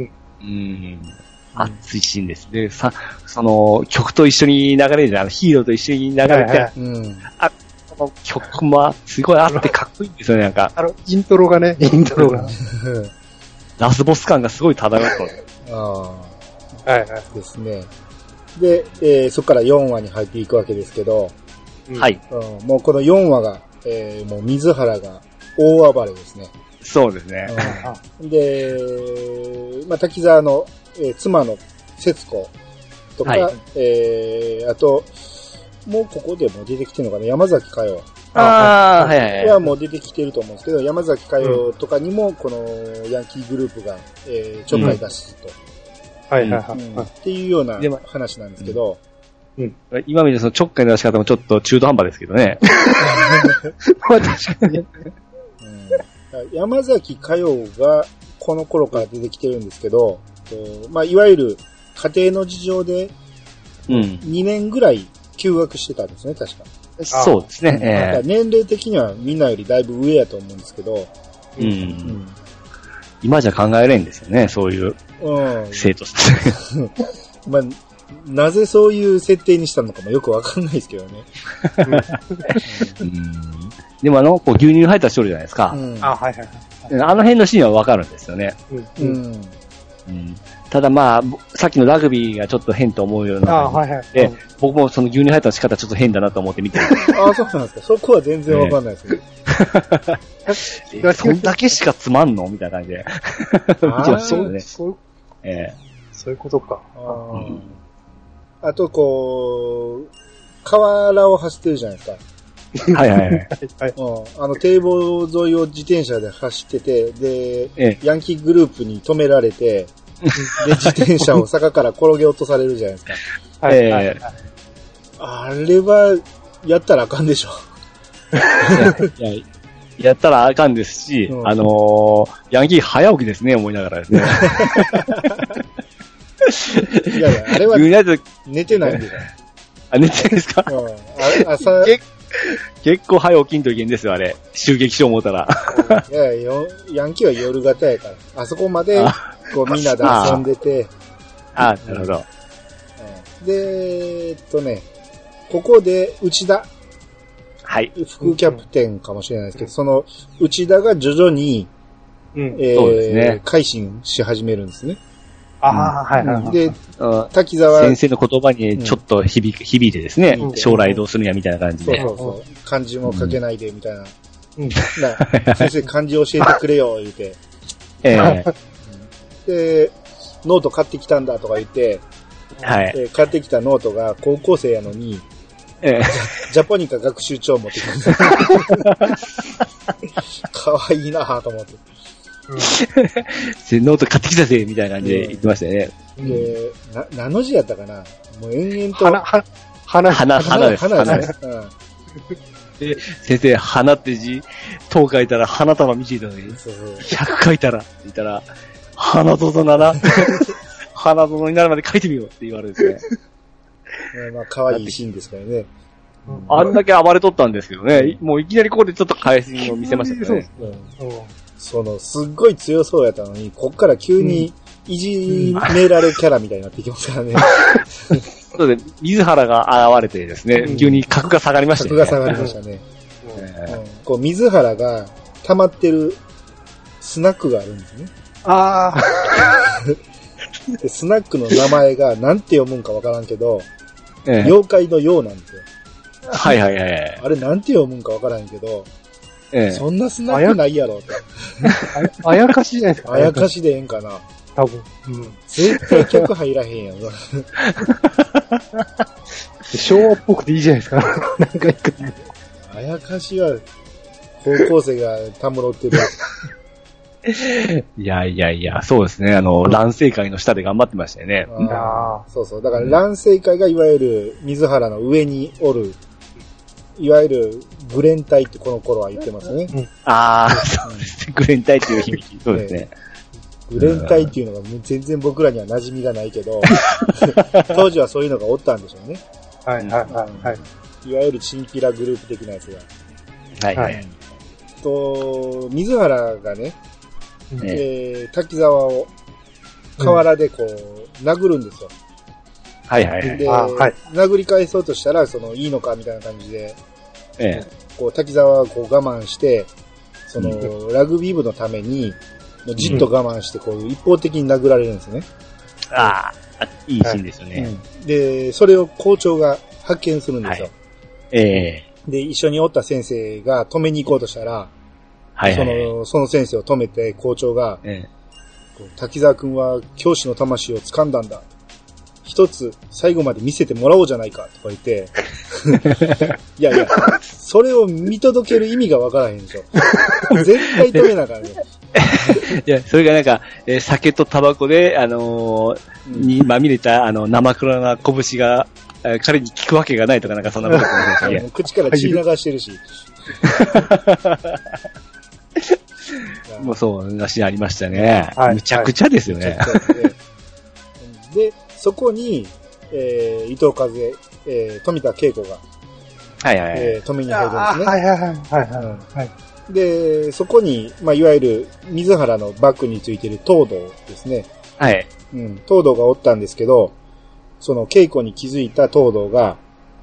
うん熱いシーンです。で、さ、その、曲と一緒に流れるじゃん。ヒーローと一緒に流れて、はいはいうん、あ、この曲もすごいあってかっこいいんですよね、なんか。 あの、イントロがね、イントロが。 ラスボス感がすごい漂ってます。 ああ。はいはい。ですね。で、えー、そこからよんわに入っていくわけですけど、 はい、 うん。もうこのよんわが、えー、もう水原が大暴れですね。 そうですね。 うん、で、まあ、滝沢の、えー、妻の節子とか、はい、えー、あと、もうここでも出てきてるのかな、山崎佳代。 ああ、はいはいはい。 はもう出てきてると思うんですけど、山崎佳代とかにも、このヤンキーグループが、えー、ちょっかい出すと。 はいはいはい。 っていうような話なんですけど、 うん。今見てそのちょっかいの出し方もちょっと中途半端ですけどね。 まあ確かに。うん、 山崎佳代がこの頃から出てきてるんですけど、まあ、いわゆる家庭の事情で、にねんぐらい休学してたんですね、確か。 そうですね。 えー、年齢的にはみんなよりだいぶ上やと思うんですけど、 うんうん、今じゃ考えれんですよね、そういう生徒さん。 まあ、なぜそういう設定にしたのかもよくわかんないですけどね。 うんでもあの、こう牛乳入った人じゃないですか。 うん、あ、はいはいはい。 あの辺のシーンはわかるんですよね。 うん。うんうん、ただまあ、さっきのラグビーがちょっと変と思うような。 あ、はいはい。 で、うん、僕もその牛乳入った仕方ちょっと変だなと思って見てる。 ああ、そうなんですか。そこは全然わかんないですね。 えそんだけしかつまんのみたいな感じで。 ああ、そう、そう、 えー、 そういうことか。 あ、うん、あと、こう、河原を走ってるじゃないですか。 はいはいはい。はい、 うん、あの、堤防沿いを自転車で走ってて、で、ええ、ヤンキーグループに止められて、で、自転車を坂から転げ落とされるじゃないですか。 はい、はいはい。 あれは、やったらあかんでしょ。 いや、やったらあかんですし、うん、あのー、ヤンキー早起きですね、思いながらですね。 いやいや、あれは、寝てないんで。 あ、寝てないですか？うん。あれ、朝、 結構早起きんといけんですよ、あれ。襲撃しよう思ったら。 いやいや、ヤンキーは夜型やから。あそこまで、こうみんなで遊んでて。 ああ、なるほど。 うん、で、えっとね、ここで内田。 はい。 副キャプテンかもしれないですけど、その内田が徐々に、 うん、えー、そうですね。 改心し始めるんですね。 ああ、はいはいはい。 で、滝沢先生の言葉にちょっと響く、響いてですね、うん、将来どうするんやみたいな感じで。 そうそうそう。漢字も書けないでみたいな。うん、先生漢字教えてくれよ、言うて。 えー、 で、ノート買ってきたんだとか言って、 はい。 えー、買ってきたノートが高校生やのに、 ええ、 ジャポニカ学習帳持ってきた。かわいいなぁと思って。 うん、ノート買ってきたぜみたいな感じで言ってましたよね。 で、な、何の字やったかな、もう延々と。 花、花、 花、花、花です。 花です。うん、 で、先生、花って字、と書いたら花束見ていたのに、そうそうひゃく書いたら、って言ったら、花園なら、花園になるまで書いてみようって言われるんですね。 まあ、可愛いシーンですからね。 あんだけ暴れとったんですけどね、もういきなりここでちょっと返しを見せましたね。 うん、その、すっごい強そうやったのに、こっから急にいじめられキャラみたいになってきますからね。 そうで、水原が現れてですね、急に格が下がりましたね。 格が下がりましたね。うん、こう水原が溜まってるスナックがあるんですね。 ああ。 でスナックの名前がなんて読むんかわからんけど、ええ、妖怪のようなんですよ。 はいはいはい。 あれなんて読むんかわからんけど、ええ、そんなスナックないやろって。 あやかしじゃないですか。 あやかしでええんかな。 多分。うん。 絶対客入らへんやん。 昭和っぽくていいじゃないですか。なんかいく。 あやかしは高校生がたむろってる。 いやいやいや、そうですね。あの、乱世会の下で頑張ってましたよね。 あそうそう。だから乱世会がいわゆる水原の上におる、いわゆるグレン隊ってこの頃は言ってますね。 うん、ああ、そうですね。グレン隊っていう響き。そうですね。 グレン隊っていうのが全然僕らには馴染みがないけど、当時はそういうのがおったんでしょうね。 はいはいはい。 いわゆるチンピラグループ的なやつが。はいはい。 と、水原がね、えー、滝沢を河原でこう、うん、殴るんですよ。 はいはいはい。 で、はい、殴り返そうとしたら、その、いいのかみたいな感じで、 ええ、 こう、滝沢はこう我慢して、その、うん、ラグビー部のために、じっと我慢して、こう、一方的に殴られるんですね。 うん、ああ、いいシーンですよね、はいうん。で、それを校長が発見するんですよ。はい、 ええで、一緒におった先生が止めに行こうとしたら、 はいはいはい、 その、その先生を止めて校長が、 ええ、 滝沢くんは教師の魂を掴んだんだ。一つ最後まで見せてもらおうじゃないかとか言って、いやいや、それを見届ける意味がわからへんでしょ。絶対止めなあかんね。 いや、それがなんか、えー、酒とタバコで、あのーうん、にまみれた、あの、生黒な拳が、彼に効くわけがないとかなんかそんなこと言ってましたね。 口から血流してるし。 もうそう、なしありましたね。はい、むちゃくちゃですよね。はい、 で、そこに、えー、伊藤和恵、えー、富田恵子が、 はいはいはい。 えー、止めに入るんですね。 はいはいはい。はいはいはい。 で、そこに、まあ、いわゆる、水原のバッグについている東堂ですね。 はい。 うん。東堂がおったんですけど、その、恵子に気づいた東堂が、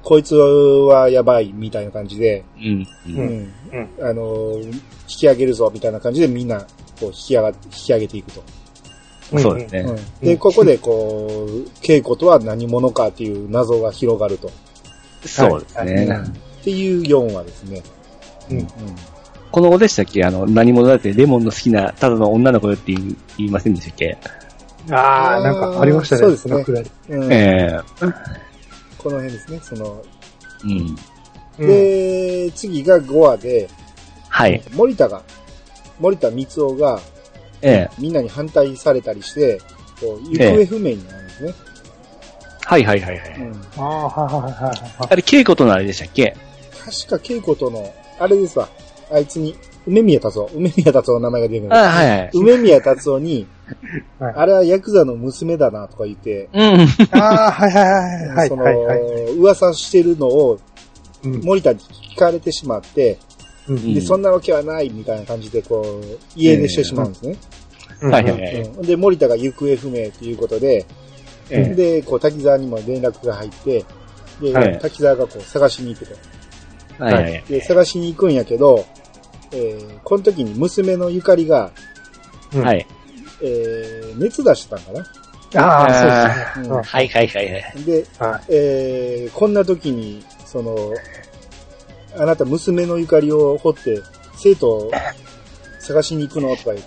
こいつはやばいみたいな感じで、 うん。うん。 うん。あの、引き上げるぞみたいな感じでみんな、こう引き上が、引き上げていくと。 そうですね。 うん、で、ここでこう、稽古とは何者かっていう謎が広がると。 そうですね。 はい、っていうよんわですね。 うん。うん、この子でしたっけあの、何者だってレモンの好きなただの女の子よって言い言いませんでしたっけ？ ああ、なんかありましたね。 そうですね。 うん、 えー、この辺ですね、その。 うん。 で、次がごわで、 はい。 森田が、森田光雄が、 ええ、 みんなに反対されたりして、こう、行方不明になるんですね。ええ、 はいはいはいはい。うん、 ああ、はいはいはい。 あれ、稽古とのあれでしたっけ？ 確か稽古との、あれですわ。あいつに、梅宮達夫。梅宮達夫の名前が出てくる。 あはいはい。 梅宮達夫に、はい、あれはヤクザの娘だなとか言って、 うん。 ああ、はいはいはいはい。 その、 はいはい、 噂してるのを、森田に聞かれてしまって、うん、で、そんなわけはないみたいな感じで、こう、家出してしまうんですね。 うん、はいはいはい、 うん。で、森田が行方不明ということで、うん、で、こう、滝沢にも連絡が入って、で、はい、滝沢がこう、探しに行くと。 はいはいはい、 で、探しに行くんやけど、えー、この時に娘のゆかりが、 はい。 えー、熱出してたんかな？ ああ、そうですね。うん、 はいはいはいはい。 で、はい、えー、こんな時に、その、あなた娘のゆかりを掘って、生徒を探しに行くのとか言って。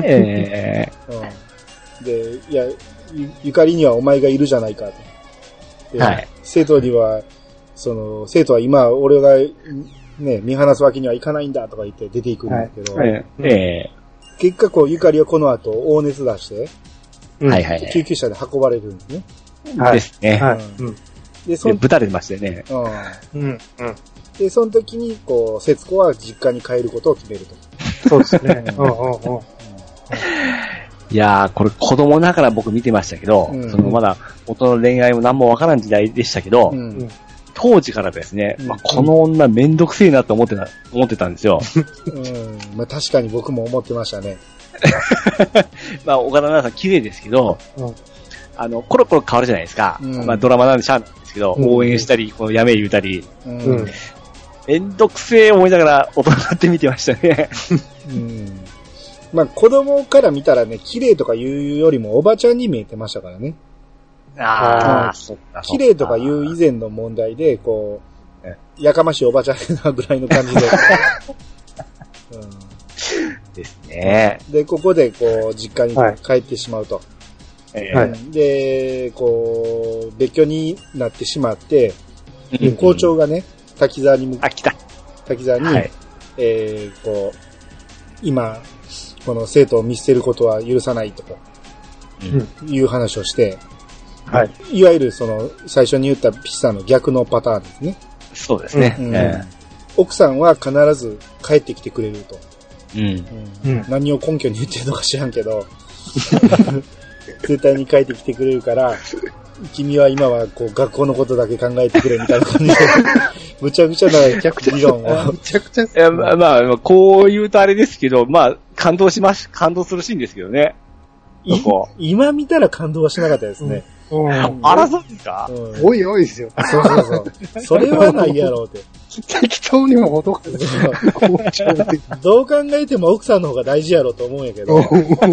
えーうん、で、いやゆ、ゆかりにはお前がいるじゃないかと。 はい。 生徒には、その、生徒は今、俺が、ね、見放すわけにはいかないんだとか言って出ていくんだけど、 はい、えー、結果こう、ゆかりはこの後、大熱出して、 はいはい、 救急車で運ばれるんですね。 はい。ですね。はい。 うん、で、その、 ぶたれてましたよね。 うん。うん。うん。で、その時に、こう、節子は実家に帰ることを決めると。 そうですね。うんうんうん。 いやー、これ子供ながら僕見てましたけど、うん、そのまだ元の恋愛も何もわからん時代でしたけど、うん、当時からですね、うんまあ、この女めんどくせえなと思ってた、思ってたんですよ。 うん、まあ確かに僕も思ってましたね。 まあ岡田奈々さん綺麗ですけど、うん、あの、コロコロ変わるじゃないですか。うん、まあドラマなんでしゃあなんですけど、うん、応援したり、このやめ言うたり、うん、めんどくせえ思いながら大人になって見てましたね。 うんまあ子供から見たらね、綺麗とか言うよりもおばちゃんに見えてましたからね。 ああ、そっか。 綺麗とか言う以前の問題で、こう、やかましいおばちゃんなぐらいの感じで。 うん、ですね。 で、ここでこう、実家に帰ってしまうと。はい、で、こう、別居になってしまって、で校長がね、滝沢に向あ、来た。 滝沢に、はい、えー、こう、今、この生徒を見捨てることは許さないとか、うん、いう話をして、はい。いわゆるその、最初に言ったピッサーの逆のパターンですね。 そうですね。うんえー、 奥さんは必ず帰ってきてくれると。 うんうん、何を根拠に言ってるのか知らんけど、絶対に帰ってきてくれるから、君は今はこう学校のことだけ考えてくれみたいな感じで、むちゃくちゃな理論を。 むちゃくちゃ。いやまあ、まあ、こう言うとあれですけど、まあ、感動します、感動するシーンですけどね。 今見たら感動はしなかったですね。 うんうん、あら、そうですか、 うん、おいおいですよ。 そうそうそう。それはないやろうって。 適当にもほどくどう考えても奥さんの方が大事やろうと思うんやけど。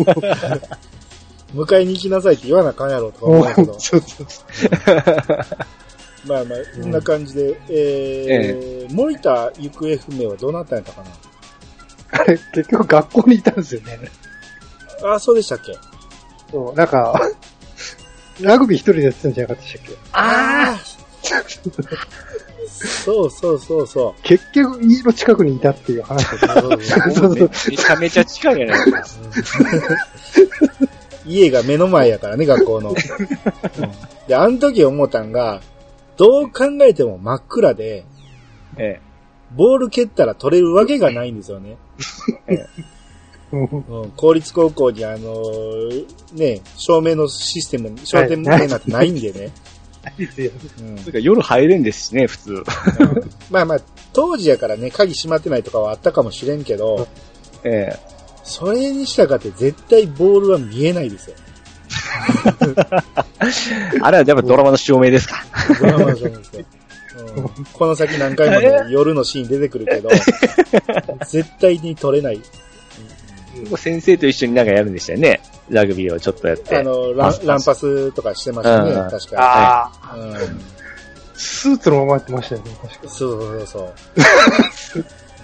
迎えに行きなさいって言わなあかんやろうとか思うんやけど。そうそうまあまあ、こんな感じで、うん、えー、えー、森田行方不明はどうなったんやったかなあれ、結局学校にいたんですよね。 あ、そうでしたっけそう、なんか、ラグビー一人でやってたんじゃなかったでしたっけああそうそうそうそう。 結局家の近くにいたっていう話だめちゃめちゃ近いじゃないですか。 家が目の前やからね、学校の。うん、で、あの時思ったんが、どう考えても真っ暗で、ええ、ボール蹴ったら取れるわけがないんですよね。ええうん、公立高校にあのー、ね、照明のシステム、照明なんてないんでね。 うん、それ夜入れんですしね、普通。うん、 まあまあ、当時やからね、鍵閉まってないとかはあったかもしれんけど、 ええ、 それにしたかって絶対ボールは見えないですよ。 あれはやっぱドラマの照明ですか。 ドラマの照明ですよ。 うん、この先何回もね、夜のシーン出てくるけど、絶対に撮れない。 うん、先生と一緒になんかやるんでしたよね。ラグビーをちょっとやって。 あの、ラン、ランパスとかしてましたね、うん、確かに。ああ、うん。 スーツのままやってましたよね、確かに。 そうそうそう。うん、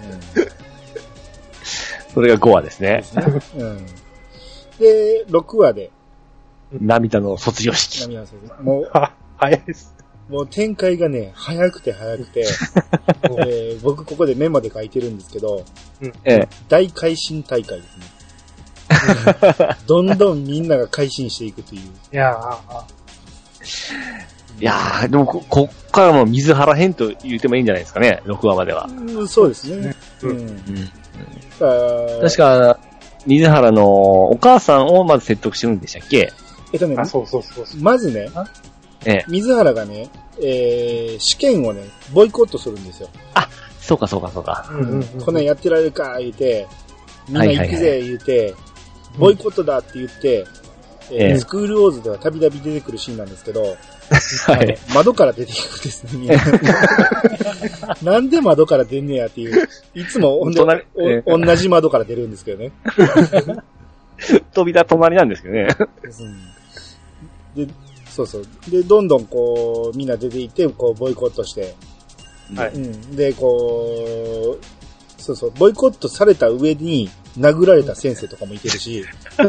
それがごわですね。 ですね、うん。で、ろくわで。 涙の卒業式。 涙の卒業式。もう、 早いです。 もう展開がね、早くて早くて、えー、僕ここでメモで書いてるんですけど、うん、ええ、大改心大会ですね。どんどんみんなが改心していくという。いやー、 いやー、でもこ、こっからも水原編と言ってもいいんじゃないですかね、ろくわまでは。 うん、そうですね。うん。うん、 確か、水原のお母さんをまず説得してるんでしたっけ？ えっとね、 あ、そうそうそうそう。 まずね、ええ、水原がね、えー、試験をね、ボイコットするんですよ。 あ、そうかそうかそうか。 うんうんうん、こんなんやってられるか、言うて、みんな行くぜ、言うて、はいはいはい、ボイコットだって言って、うんえー、スクールウォーズではたびたび出てくるシーンなんですけど、はい、窓から出ていくんですね、みんな。なんで窓から出んねやっていう、いつもおんでお同じ窓から出るんですけどね。 扉隣なんですけどね。 でそうそう。で、どんどんこう、みんな出ていって、こう、ボイコットして。はい。うん。で、こう、そうそう、ボイコットされた上に、殴られた先生とかもいてるし。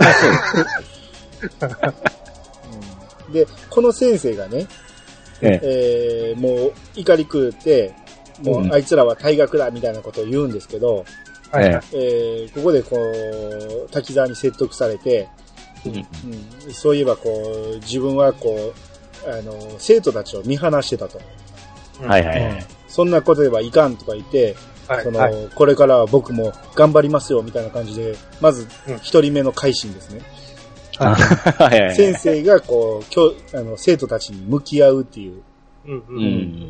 うん、で、この先生がね、えええー、もう、怒り狂って、もう、あいつらは退学だ、みたいなことを言うんですけど、はい。えー、ここでこう、滝沢に説得されて、うんうん、そういえばこう、自分はこう、あの、生徒たちを見放してたと。 はいはいはい。 そんなことではいかんとか言って、はい、その、はい、これからは僕も頑張りますよみたいな感じで、まず一人目の改心ですね。はいはい、先生がこう、今日、あの、生徒たちに向き合うっていう、うんうんうん、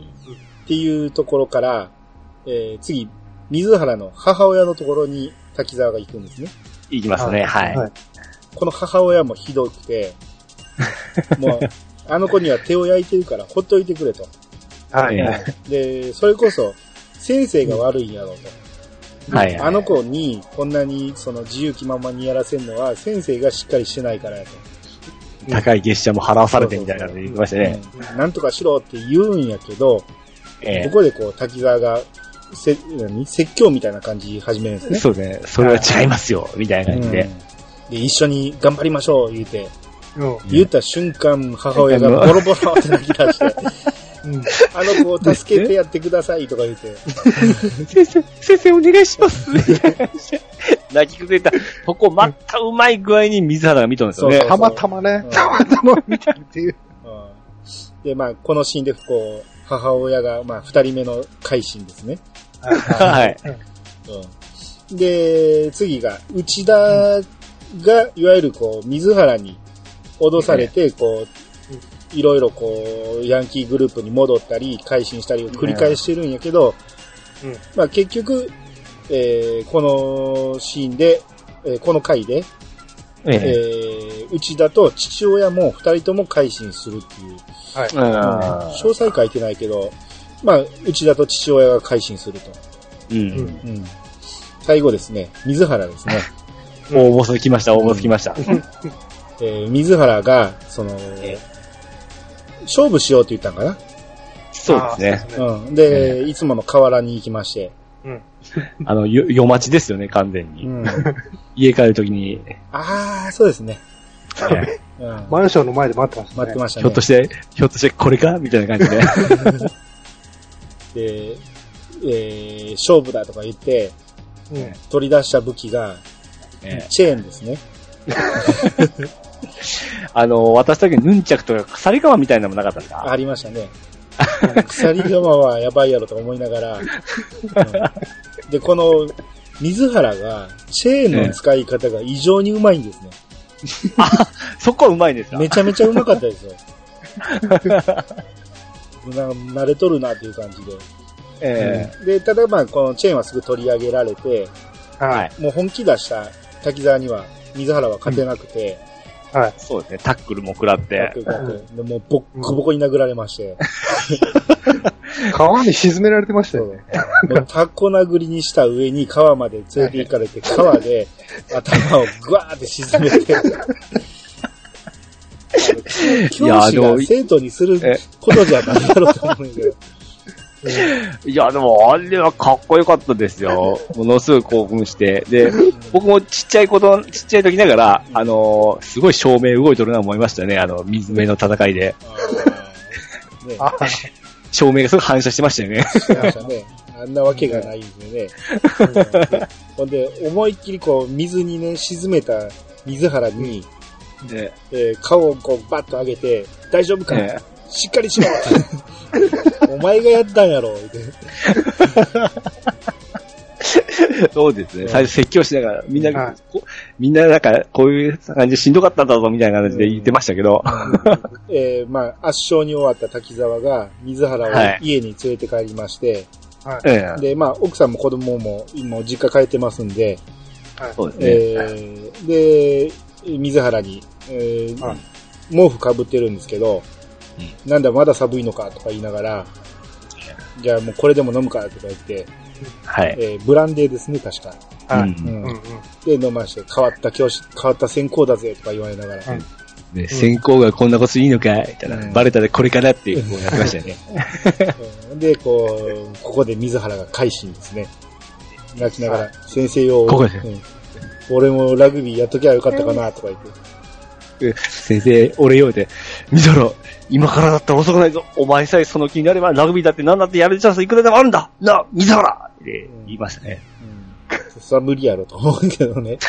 っていうところから、えー、次、水原の母親のところに滝沢が行くんですね。 行きますね、はい。はい、 この母親もひどくて、もう、あの子には手を焼いてるからほっといてくれと。はい。で、それこそ、先生が悪いんやろうと。はい、はい。あの子に、こんなに、その、自由気ままにやらせるのは、先生がしっかりしてないからやと。 高い月謝も払わされてみたいなので言ってましたね、 うん。なんとかしろって言うんやけど、えー、ここでこう、滝沢が、せ、説教みたいな感じで始めるんですね。 そうね。それは違いますよ、みたいな感じで。うん、 で、一緒に頑張りましょう、言うて。うん、言った瞬間、母親がボロボロって泣き出して、うん、あの子を助けてやってくださいとか言って。 先生、先生お願いしますみたいな泣き崩れた。ここまたうまい具合に水原が見とるんですよね。 そうそうそうたまたまね、うん、たまたま見てるっていう。 うん、で、まあ、このシーンで、こう、母親が、まあ、二人目の改心ですね。はい。うん、で、次が、内田が、いわゆるこう、水原に脅されて、こう、いろいろこう、ヤンキーグループに戻ったり、改心したりを繰り返してるんやけど、うん、まあ結局、えー、このシーンで、えー、この回で、えー、内田と父親も二人とも改心するっていう。はい。うん、詳細書いてないけど、まあ、内田と父親が改心すると。うん。うん。最後ですね、水原ですね。 大ボス来ました、大ボス来ました。 えー、水原が、その、えー、勝負しようって言ったんかな？ そうですね。 うん。で、えー、いつもの河原に行きまして。 うん。あの、よ、夜待ちですよね、完全に。うん。家帰るときに。 ああ、そうですね。 うん。マンションの前で待ってましたね。 待ってましたね。 ひょっとして、ひょっとしてこれかみたいな感じで。 で、えー、勝負だとか言って、うん、取り出した武器が、えー、チェーンですね。 あの、渡した時にヌンチャクとか鎖鎌みたいなのもなかったですか？ ありましたね。鎖鎌はやばいやろと思いながら、うん、で、この水原がチェーンの使い方が異常にうまいんですね。 あ、そこはうまいんですか？ めちゃめちゃうまかったですよ。な慣れとるなっていう感じで。えー、で、ただまあ、このチェーンはすぐ取り上げられて、はい。もう本気出した滝沢には、水原は勝てなくて、 うん、はい。そうですね。タックルも食らって。 タックル食らって、でもうボッコボコに殴られまして。 川に沈められてましたよね。 タコ殴りにした上に川まで連れて行かれて、川で頭をグワーって沈めて、教師が生徒にすることじゃないだろうと思うんだけど。 いや、でも、あれはかっこよかったですよ。ものすごい興奮して。で、僕もちっちゃいこと、ちっちゃい時ながら、あのー、すごい照明動いとるなと思いましたね。あの、水辺の戦いで。ね、照明がすごい反射してましたよね。してましたね。 あんなわけがないんでね。ほんで、思いっきりこう、水にね、沈めた水原に、ねえー、顔をこう、バッと上げて、大丈夫か、ね、しっかりしろお前がやったんやろってそうですね。最初説教しながら、みんな、はい、みんななんか、こういう感じでしんどかったんだぞ、みたいな感じで言ってましたけど。 うんえー、まあ、圧勝に終わった滝沢が、水原を家に連れて帰りまして、はい、で、まあ、奥さんも子供も、今、実家帰ってますんで、 はい、そうですね。 えー、で、水原に、えーはい、毛布かぶってるんですけど、うん、なんだまだ寒いのかとか言いながら、じゃあもうこれでも飲むかとか言って、 はい。 えー、ブランデーですね、確か。はい。うんうん、で、飲まして、変わった教師、変わった専攻だぜとか言われながら。うんね、専攻がこんなこといいのかいみたいな、うん、バレたらこれかなっていうこうやってましたよね。 で、こう、ここで水原が改心ですね。泣きながら、先生よ、ここで、うん、俺もラグビーやっときゃよかったかなとか言って。 先生、俺ようで、水原、今からだったら遅くないぞ。お前さえその気になればラグビーだって何だってやるチャンスいくらでもあるんだな、水原って言いましたね。 うん。それは無理やろと思うけどね。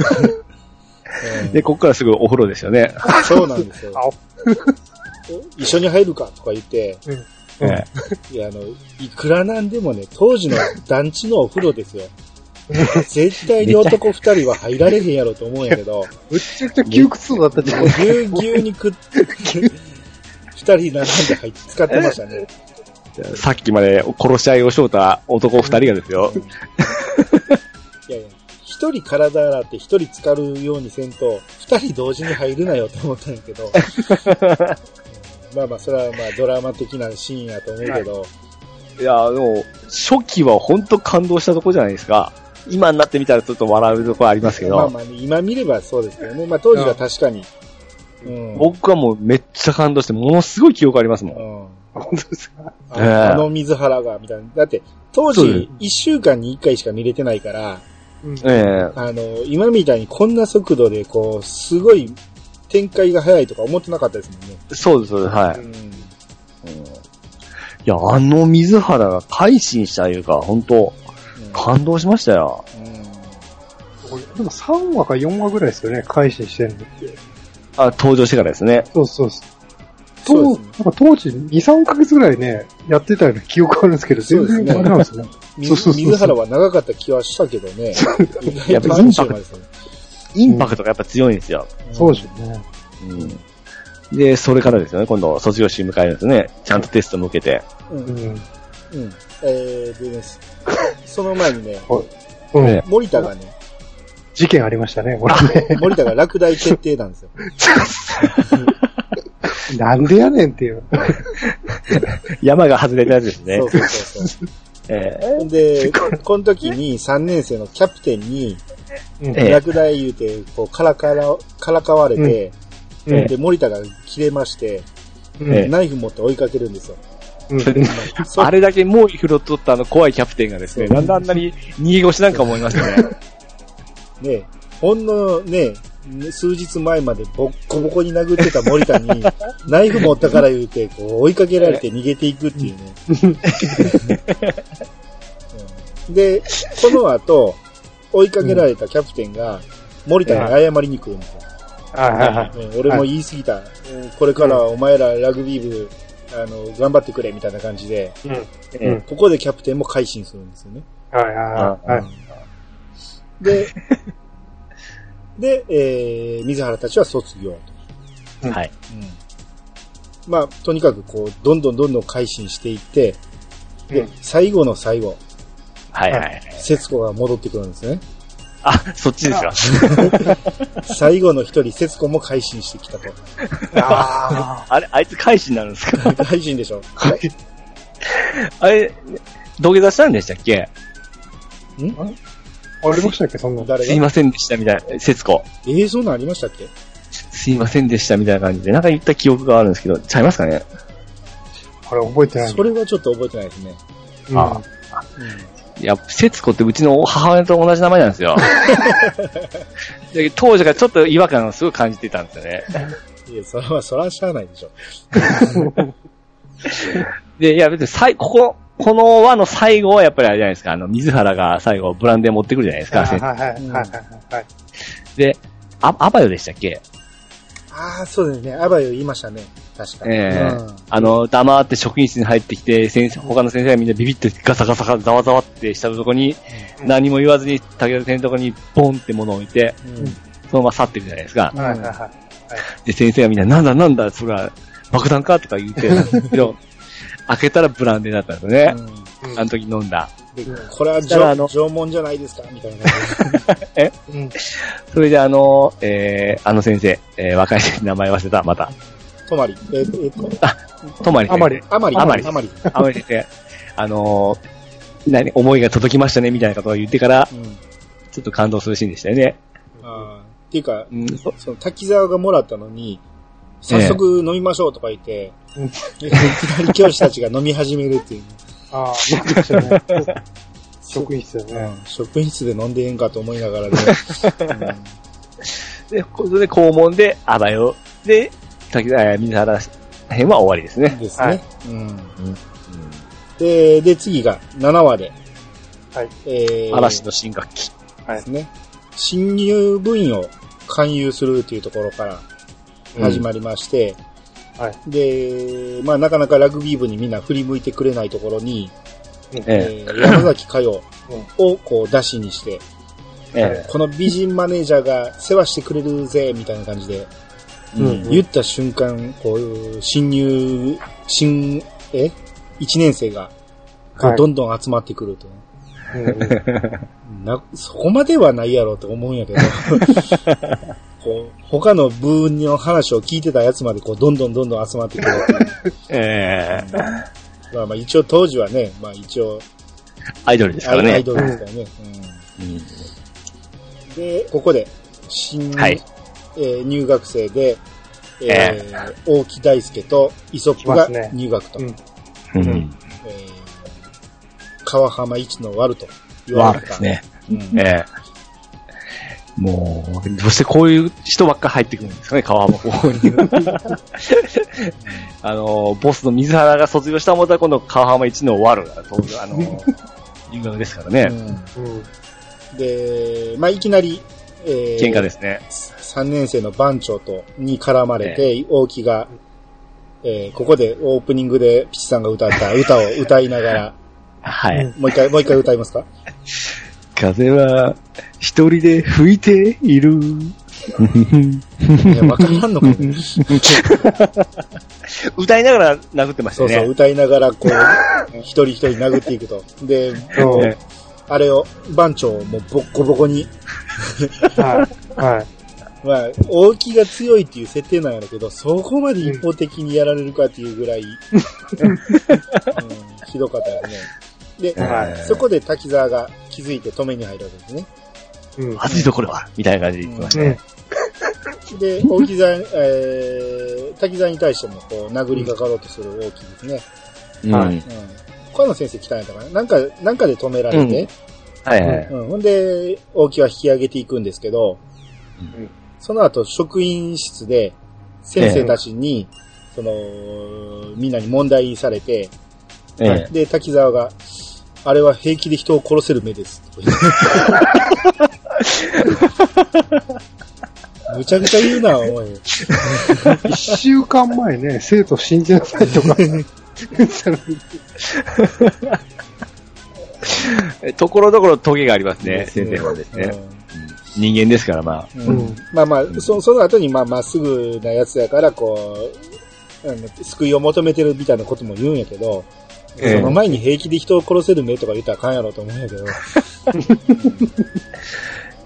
で、ここからすぐお風呂ですよね。 そうなんですよ。一緒に入るかとか言って、うん、いや、あの、いくらなんでもね、当時の団地のお風呂ですよ。絶対に男二人は入られへんやろと思うんやけど。 めちゃくちゃ窮屈そうだったじゃん。 ぎゅうぎゅうにくっ、二人並んで入って使ってましたね。 さっきまで殺し合いをしようた男二人がですよ。 いやいや、一人体洗って一人浸かるようにせんと、二人同時に入るなよと思ったんやけど。まあまあ、それはまあドラマ的なシーンやと思うけど。 いや、でも、初期は本当感動したとこじゃないですか。今になってみたらちょっと笑うところありますけど。 まあまあ、ね、今見ればそうですけどね。まあ当時は確かに。 うん、僕はもうめっちゃ感動して、ものすごい記憶ありますもん。うん、 本当ですか、 あの、えー、あの水原が、みたいな。だって、当時、一週間に一回しか見れてないから、うんえー、あの、今みたいにこんな速度で、こう、すごい展開が早いとか思ってなかったですもんね。 そうです、そうです、はい。うんうん、いや、あの水原が改心したいうか、本当、うん、感動しましたよ。 うん、でもさんわかよんわぐらいですよね、改心してるのって。 あ、登場してからですね。 そうそうそう。そうですね、なんか当時に、さんかげつぐらいね、やってたような記憶あるんですけど、全然あれなんですね。 そうそうそう水原は長かった気はしたけどね。 やっぱインパクト、インパクトがやっぱ強いんですよ。 うん、そうですよね。 うん。で、それからですよね、今度卒業式迎えるんですね。ちゃんとテスト向けて。うん。うん。うん、 えー、でね、その前にね、うん、森田がね、 事件ありましたね、 森田が落第決定なんですよ。 なんでやねんっていう。 山が外れたやつですね。 そうそうそうそう。えー、で、この時にさんねん生のキャプテンに、落第言うて、こう、からから、からかわれて、うん、で、森田が切れまして、うん、ナイフ持って追いかけるんですよ。 うん、あれだけもう拾っとったあの怖いキャプテンがですね、なんであんなに逃げ腰なんか思いましたね。 ね、ほんのね、数日前までボッコボコに殴ってた森田に、ナイフ持ったから言うて、こう追いかけられて逃げていくっていうね。で、この後、追いかけられたキャプテンが、森田に謝りに来るんですよ。うん、俺も言い過ぎた、はい。これからお前らラグビー部、あの、頑張ってくれみたいな感じで、うんうん、ここでキャプテンも改心するんですよね。はいはいはい。で、で、えー、水原たちは卒業と。はい。うん。まあ、とにかくこう、どんどんどんどん改心していって、で、うん、最後の最後。はいはい。節子が戻ってくるんですね。 あ、そっちですか。 最後の一人、節子も改心してきたと。 ああ。あれ、あいつ改心になるんですか？ 改心でしょ。 あれ、土下座したんでしたっけ？ん？ ありましたっけ、そんな。 誰が？すいませんでしたみたいな、節子。 ええ、そんなんありましたっけ？ すいませんでしたみたいな感じで、なんか言った記憶があるんですけど、ちゃいますかね？ あれ覚えてない。 それはちょっと覚えてないですね。 うん、ああ。うん、いや、節子ってうちの母親と同じ名前なんですよ。で当時からちょっと違和感をすごい感じてたんですよね。 いや、それは、そらしゃあないでしょ。 で、いや、別に最、ここ、この輪の最後はやっぱりあれじゃないですか、あの、水原が最後ブランデー持ってくるじゃないですか。はいはいはいはいはい、はい。 で、あ、アバヨでしたっけ？ ああ、そうですね。アバヨ言いましたね。確かに。 ええーうん、あの、黙って職員室に入ってきて、先生、他の先生がみんなビビってガサガサガサざわざわってしたとこに、うん、何も言わずに武田先生のとこにボンって物を置いて、うん、そのまま去っていくじゃないですか。はいはいはい、で、先生がみんななんだなんだ、それは爆弾かとか言ってるんですけど、開けたらブランデーだったんですよね。うん、あの時飲んだ。 でこれは縄縄文じゃないですかみたいな。 え、うん、それであの、えー、あの先生、えー、若い先生名前忘れた、また。 とまり。えー、えー、と。 あ、とまり。 あまり。あまり。 あまり。 あまり。 あまり先生。あのー、何、思いが届きましたね、みたいなことを言ってから、うん、ちょっと感動するシーンでしたよね。 あっていうか、うん、その滝沢がもらったのに、早速飲みましょうとか言って、えー、いきなり教師たちが飲み始めるっていう。 ああ、そうでしたね。職員室でね、うん。職員室で飲んでええんかと思いながらね。 うん、で、これで校門で、あばよ。で、滝沢、水原編は終わりですね。 ですね。はい、うんうん、で、で、次がななわで。 はい。 えー、嵐の新学期。 はい。ですね。新入部員を勧誘するっていうところから始まりまして、うん、はい。で、まあなかなかラグビー部にみんな振り向いてくれないところに、えー、山崎佳代をこう出しにして、えー、この美人マネージャーが世話してくれるぜ、みたいな感じで、うん、言った瞬間、こう、新入、新、えいちねん生が、こう、どんどん集まってくると。はい、なそこまではないやろうと思うんやけど、こう他の部の話を聞いてたやつまで、こう、どんどんどんどん集まってくるっていう。えー、まあまあ、一応当時はね、まあ一応、 アイドルですからね。 アイドルですからね。うんうん、で、ここで、新、はいえー、入学生で、えーえー、大木大輔とイソップが入学と。ねうんうんえー、川浜一のワルと言われた。 ですね。うんえー、もう、どうしてこういう人ばっか入ってくるんですかね、川浜高校に。あの、ボスの水原が卒業したもんだ今度川浜一のワルが、あの、入学ですからね。うんうん、で、まあ、いきなり、 えー、喧嘩ですね。 さんねん生の番長と、に絡まれて、えー、大木が、えー、ここでオープニングでピチさんが歌った歌を歌いながら、 はい。 もう一回、もう一回歌いますか？ 風は一人で吹いている。 いや、わからんのかね。 歌いながら殴ってましたね。 そうそう、歌いながらこう、一人一人殴っていくと。で、もう、あれを、番長をもうボッコボコに。はい。はい。まあ、大木が強いっていう設定なんやけど、そこまで一方的にやられるかっていうぐらい、うん、ひどかったですね。で、はい、そこで滝沢が気づいて止めに入るわけですね。 うん。熱いところはみたいな感じで言ってましたね。 うん、で、大木沢、えー、滝沢に対してもこう、殴りかかろうとする大木ですね。うん。はい。うん。他の先生来たんやったかななんか、なんかで止められて、 うん、はいはい。 うん。ほんで、大木は引き上げていくんですけど、うんその後、職員室で、先生たちに、ええ、その、みんなに問題にされて、ええ、で、滝沢が、あれは平気で人を殺せる目です。むちゃくちゃ言うな、おい。 一週間前ね、生徒信じなさいとか。 ところどころトゲがありますね、先生はですね。うん人間ですからまあ、 うん、まあまあそその後にまあまっすぐなやつやからこうあの救いを求めてるみたいなことも言うんやけど、えー、その前に平気で人を殺せる目とか言ったらあかんやろと思うんやけど、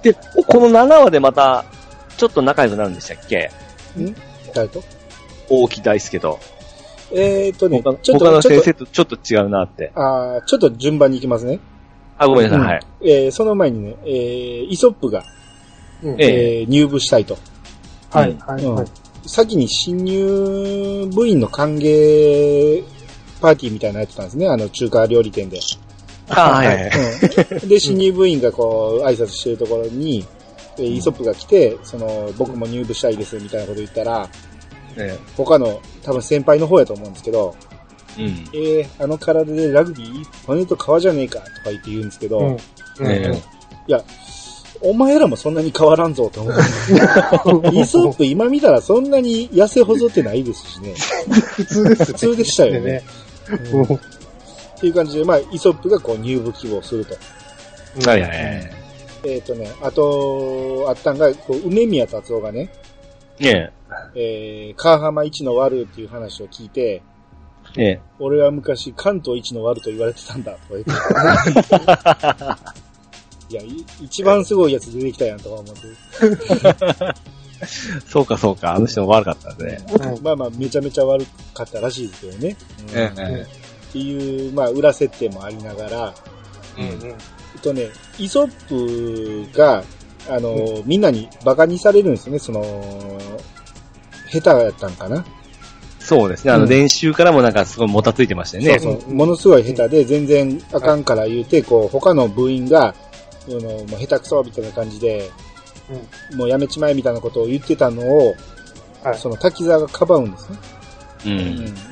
で、このななわでまた、ちょっと仲良くなるんでしたっけ？ ん？誰と？ 大木大輔と。 えーとね、 ちょっと他の先生とちょっと違うなって。 あー、ちょっと順番に行きますね。 あ、ごめんなさい、うん、はい。 えー、その前にね、えー、イソップが、うん、えー、入部したいと。 はい、はい、はい。 先に新入部員の歓迎パーティーみたいなのやってたんですね、あの中華料理店で。 はい、はい。 うん、で、新入部員がこう、挨拶してるところに、えー、イソップが来て、その、僕も入部したいですみたいなこと言ったら、えー、他の、多分先輩の方やと思うんですけど、うん、えー、あの体でラグビー骨と皮じゃねえかとか言って言うんですけど、うんうんえー、いや、お前らもそんなに変わらんぞと思う。イソップ今見たらそんなに痩せ細ってないですしね。 普通です、ね。 普通でしたよね。うん、っていう感じで、まあ、イソップがこう入部希望すると。 はいはいはい。 えっ、ー、とね、あと、あったんが、こう梅宮達夫がね、 ねえー、川浜一のワルっていう話を聞いて、 ええ、 俺は昔関東一のワルと言われてたんだとか言っていや、一番すごいやつ出てきたやんとか思ってそうかそうか、あの人も悪かったんで、ね、 まあまあめちゃめちゃ悪かったらしいですけどね、うんええ、っていうまあ裏設定もありながら、うんうん、えっとねイソップがあの、うん、みんなにバカにされるんですよね、その下手やったんかな。 そうですね。あの、練習からもなんかすごいもたついてましたよね。 そうそう。ものすごい下手で全然あかんから言うて、こう、他の部員が、あの、もう下手くそみたいな感じで、うん、もうやめちまえみたいなことを言ってたのを、はい、その滝沢がかばうんですね。うん。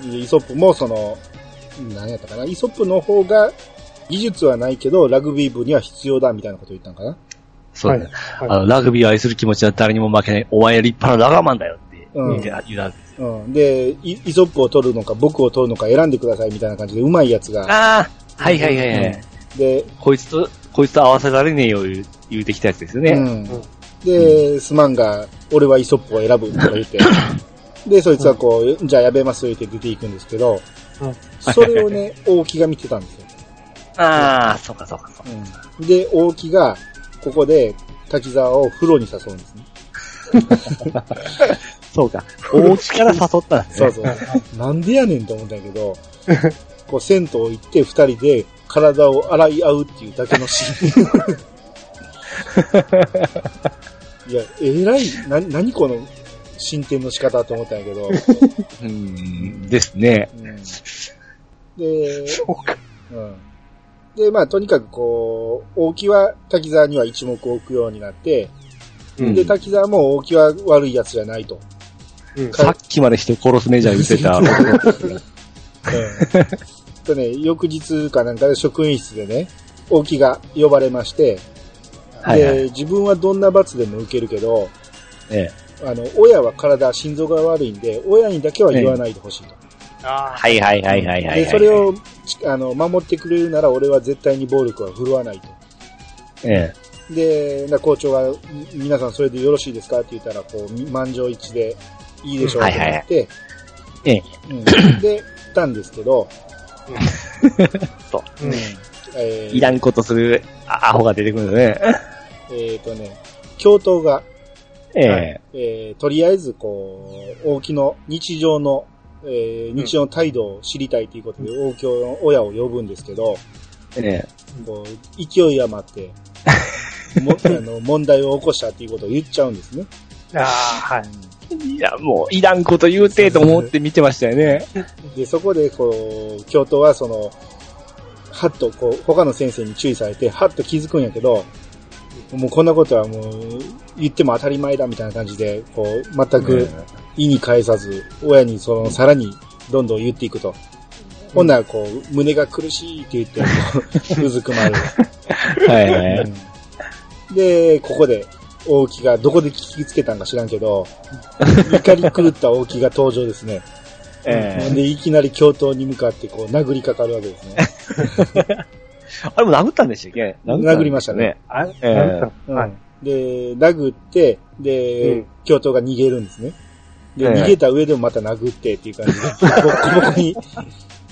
うん、イソップもその、何やったかな。イソップの方が技術はないけど、ラグビー部には必要だみたいなことを言ったのかな。 そうね。はいはい、あの、ラグビーを愛する気持ちは誰にも負けない。お前立派なラガーマンだよって言って、うん、言うんですよ。 うん。で、イソップを取るのか僕を取るのか選んでくださいみたいな感じで上手いやつが。 ああはいはいはいはい、うん。で、こいつと、こいつと合わせられねえよ言う、言うてきたやつですよね。うん。 で、うん、スマンが、俺はイソップを選ぶとか言って。で、そいつはこう、うん、じゃあやめますよって出ていくんですけど、うん、それをね、大木が見てたんですよ。 ああ、そうかそうかそうか、 うん。で、大木が、ここで、滝沢を風呂に誘うんですね。 そうか。大木から誘ったんですね。 そうそう。なんでやねんと思ったんだけど、こう、銭湯行って二人で体を洗い合うっていうだけのシーン。いや、えらい、な、なにこの進展の仕方と思ったんやけど。 うん、ですね。うん、 で、 そうか。 うん。で、まあ、とにかくこう、大木は滝沢には一目置くようになって、うん、で、滝沢も大木は悪い奴じゃないと。 うん、さっきまで人殺すメジャー言ってた。うん。 とね、翌日かなんかで職員室でね、大木が呼ばれまして、はいはい、で、自分はどんな罰でも受けるけど、ええ、あの、親は体、心臓が悪いんで、親にだけは言わないでほしいと。ええ、あはいはいはいはいはい。 で、それを、あの、守ってくれるなら俺は絶対に暴力は振るわないと。ええ。で、な校長が、皆さんそれでよろしいですかって言ったら、こう、満場一致でいいでしょうって言って、はいはいはい、ええ、うん。で、たんですけど、 そう。うん。えー、いらんことするアホが出てくるんですね。 えっとね、教頭が、 えええー、とりあえず、こう、大木の日常の、えー、日常の態度を知りたいということで、うん、大木の親を呼ぶんですけど、ええ、こう勢い余ってもあの問題を起こしたっていうことを言っちゃうんですね。 ああ、はい。 いや、もう、いらんこと言うてと思って見てましたよね。 で、そこで、こう、教頭は、その、はっと、こう、他の先生に注意されて、はっと気づくんやけど、もうこんなことはもう、言っても当たり前だみたいな感じで、こう、全く意に介さず、親にその、さらにどんどん言っていくと。うん、ほんなら、こう、胸が苦しいって言って、うずくまる。はいはい、うん。で、ここで、大木がどこで聞きつけたんか知らんけど、怒り狂った大木が登場ですね。えー、で、いきなり教頭に向かってこう殴りかかるわけですね。 あれも殴ったんでしたっけ？ 殴りましたね。 あれ、えーはい、で、殴って、で、うん、教頭が逃げるんですね。で、えー、逃げた上でもまた殴ってっていう感じで、ボコボコに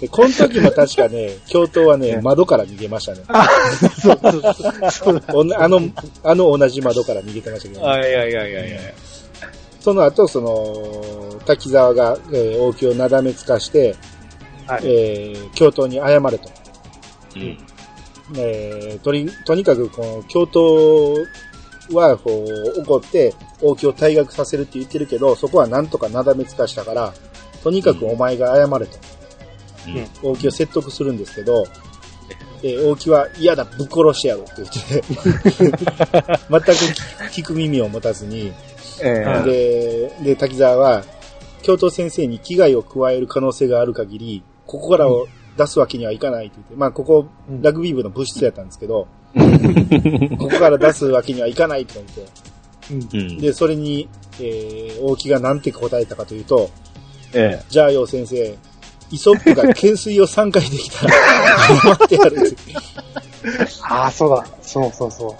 で、この時も確かね、教頭はね、窓から逃げましたね。あ、そうそうそう。あの、あの同じ窓から逃げてましたけど、ね。 あ、いやいやいやいや。 その後、その、滝沢が、えー、王宮をなだめつかして、はい、えー、教頭に謝れと。うん。えー、とに、とにかく、この、教頭は、こう、怒って、王宮を退学させるって言ってるけど、そこはなんとかなだめつかしたから、とにかくお前が謝れと。うん、王宮を説得するんですけど、えー、王宮は嫌だ、ぶっ殺してやろって言って、全く聞く耳を持たずに、えー、で、で、滝沢は、教頭先生に危害を加える可能性がある限り、ここからを出すわけにはいかないって言って、まあ、ここ、ラグビー部の部室やったんですけど、ここから出すわけにはいかないと言って、うん、で、それに、えー、王毅がなんて答えたかというと、ええ、じゃあよ先生、イソップが懸垂をさんかいできたら、待ってやるって。 ああ、そうだ。そうそうそう。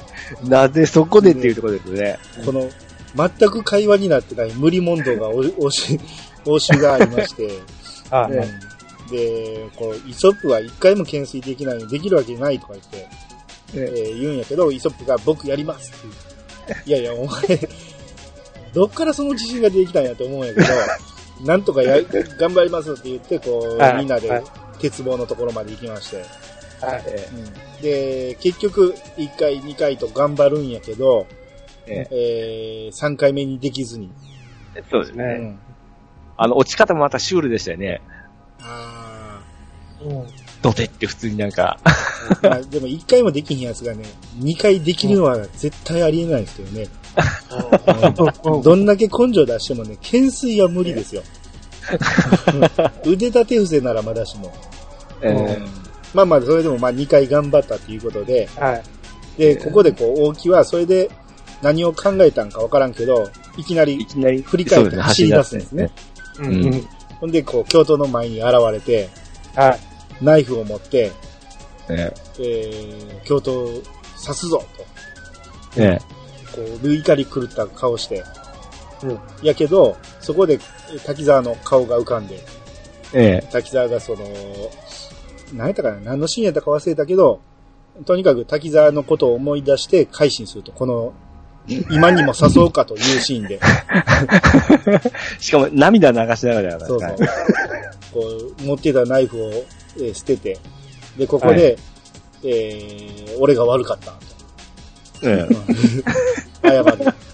なぜそこでっていうところですね。 この、全く会話になってない無理問答が応し、応酬がありまして、ああね、で、こう、イソップは一回も懸垂できないのにできるわけないとか言って、えー、言うんやけど、イソップが僕やりますって言う。いやいや、お前、どっからその自信ができたんやと思うんやけど、なんとかや、頑張りますって言って、こう、はい、みんなで鉄棒のところまで行きまして。はい、うん、で、結局、いっかい、にかいと頑張るんやけど、ええー、さんかいめにできずに。 そうですね。うん、あの、落ち方もまたシュールでしたよね。ああ。うん。ドテって普通になんか。 まあ、でもいっかいもできひんやつがね、にかいできるのは絶対ありえないですけどね。どんだけ根性出してもね、懸垂は無理ですよ。腕立て伏せならまだしも。えー、まあまあ、それでもまあにかい頑張ったということで、はい、で、ここでこう、大木はそれで何を考えたんかわからんけど、いきなり振り返って走り出すんですね。うんうん、ほんで、こう、教頭の前に現れて、はい、ナイフを持って、えー、教頭を刺すぞと。ねこう、類怒り狂った顔して。うん。やけど、そこで滝沢の顔が浮かんで。ええ。滝沢がその、何やったかな何のシーンやったか忘れたけど、とにかく滝沢のことを思い出して改心すると。この、今にも誘うかというシーンで。 しかも涙流しながら。そうそう。 こう、持ってたナイフを、えー、捨てて。で、ここで、はい、えー、俺が悪かった。うん。謝る。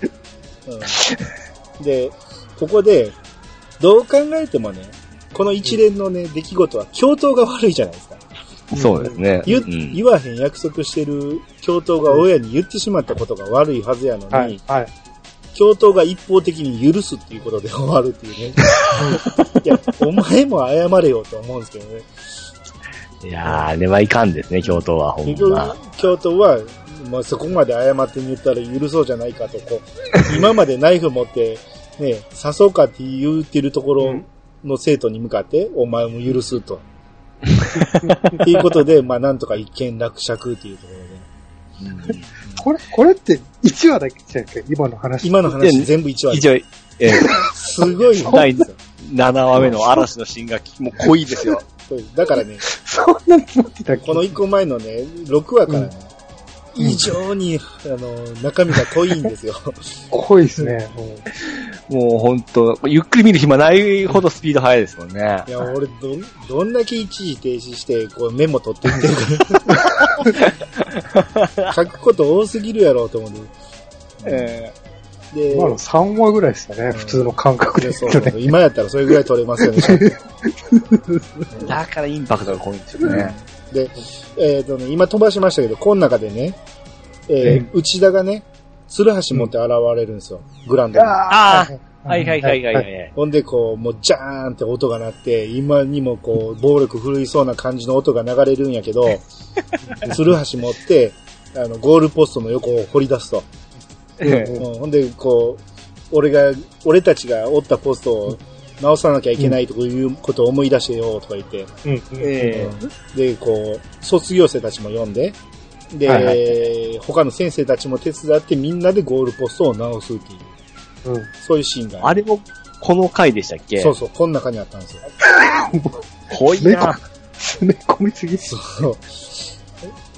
うん。で、ここで、どう考えてもね、この一連のね、出来事は教頭が悪いじゃないですか。 そうですね。 言、うん、言わへん約束してる教頭が親に言ってしまったことが悪いはずやのに、はいはい、教頭が一方的に許すっていうことで終わるっていうね。いや、お前も謝れよと思うんですけどね。 いやー、あれはいかんですね、教頭は、ほんま。 教頭は、まあ、そこまで謝ってみたら許そうじゃないかと、こう、今までナイフ持って、ね、刺そうかって言ってるところの生徒に向かって、お前も許すと。っていうことで、まあ、なんとか一見落着っていうところで。 うん、これ、これっていちわだけじゃなくて、今の話。 今の話全部いちわです。えー、すごい第ななわめの嵐の進学、もう濃いですよ。 だからね、 そんなつもってたっけ？ このいっこまえのね、ろくわからね、うん、異常に、あの、中身が濃いんですよ。 濃いですね。 もうほんと、ゆっくり見る暇ないほどスピード速いですもんね。 いや、俺、ど、どんだけ一時停止して、こうメモ取っていってるから。書くこと多すぎるやろうと思う。 えー、で、今のさんわぐらいですよね、うん、普通の感覚で、ね。そうそうそう。 今やったらそれぐらい取れますよね、 だからインパクトが濃いんですよね。 で、えっ、ー、とね、今飛ばしましたけど、この中でね、えー、内田がね、鶴橋持って現れるんですよ、うん、グラウンドに。 ああ、はいはいはいはい、はい。 ほんで、こう、もう、ジャーンって音が鳴って、今にもこう、暴力振るいそうな感じの音が流れるんやけど、鶴橋持って、あの、ゴールポストの横を掘り出すと。うんうん、ほんで、こう、俺が、俺たちが折ったポストを直さなきゃいけないということを思い出してよ、とか言って。うんえー、で、こう、卒業生たちも読んで、で、はいはい、他の先生たちも手伝ってみんなでゴールポストを直すっていう。うん、そういうシーンがあ。あれもこの回でしたっけ？ そうそう、この中にあったんですよ。 濃いな。 詰め込みすぎ。 そう。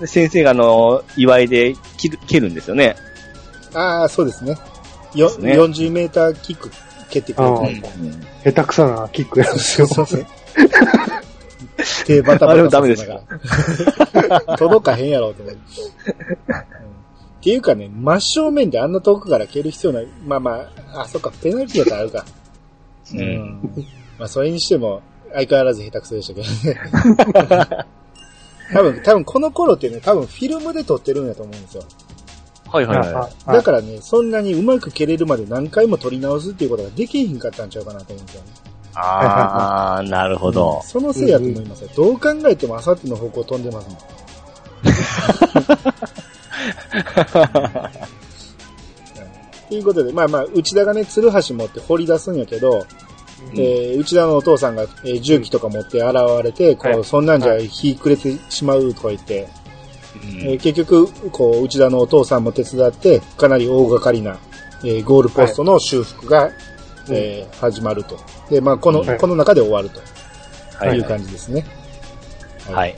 先生があの、祝いで切る、蹴るんですよね。 ああ、そうですね。よ、ね、よんじゅうメーターキック蹴ってくれる。 下手くそなキックやるんですよ。そうそう。 手バタバタ。 あれもダメですか届かへんやろ、と思って。っていうかね、真正面であんな遠くから蹴る必要ない。まあまあ、あ、そっか、ペナルティーやったらあるか。うん。うん、まあ、それにしても、相変わらず下手くそでしたけどね。多分、多分この頃ってね、多分フィルムで撮ってるんだと思うんですよ。 はいはいはい。 だからね、そんなにうまく蹴れるまで何回も撮り直すっていうことができひんかったんちゃうかなと思うんですよね。 あー、なるほど、 うん。そのせいやと思いますよ。どう考えてもあさっての方向飛んでますもん。ということで、まあまあ、内田がね、鶴橋持って掘り出すんやけど、うん、えー、内田のお父さんが、えー、重機とか持って現れて、こう、はい、そんなんじゃ火くれてしまうとか言って、はいえー、結局、こう、内田のお父さんも手伝って、かなり大掛かりな、えー、ゴールポストの修復が、はい、えー、始まると。で、まあ、この、はい、この中で終わるという感じですね。 はい。はい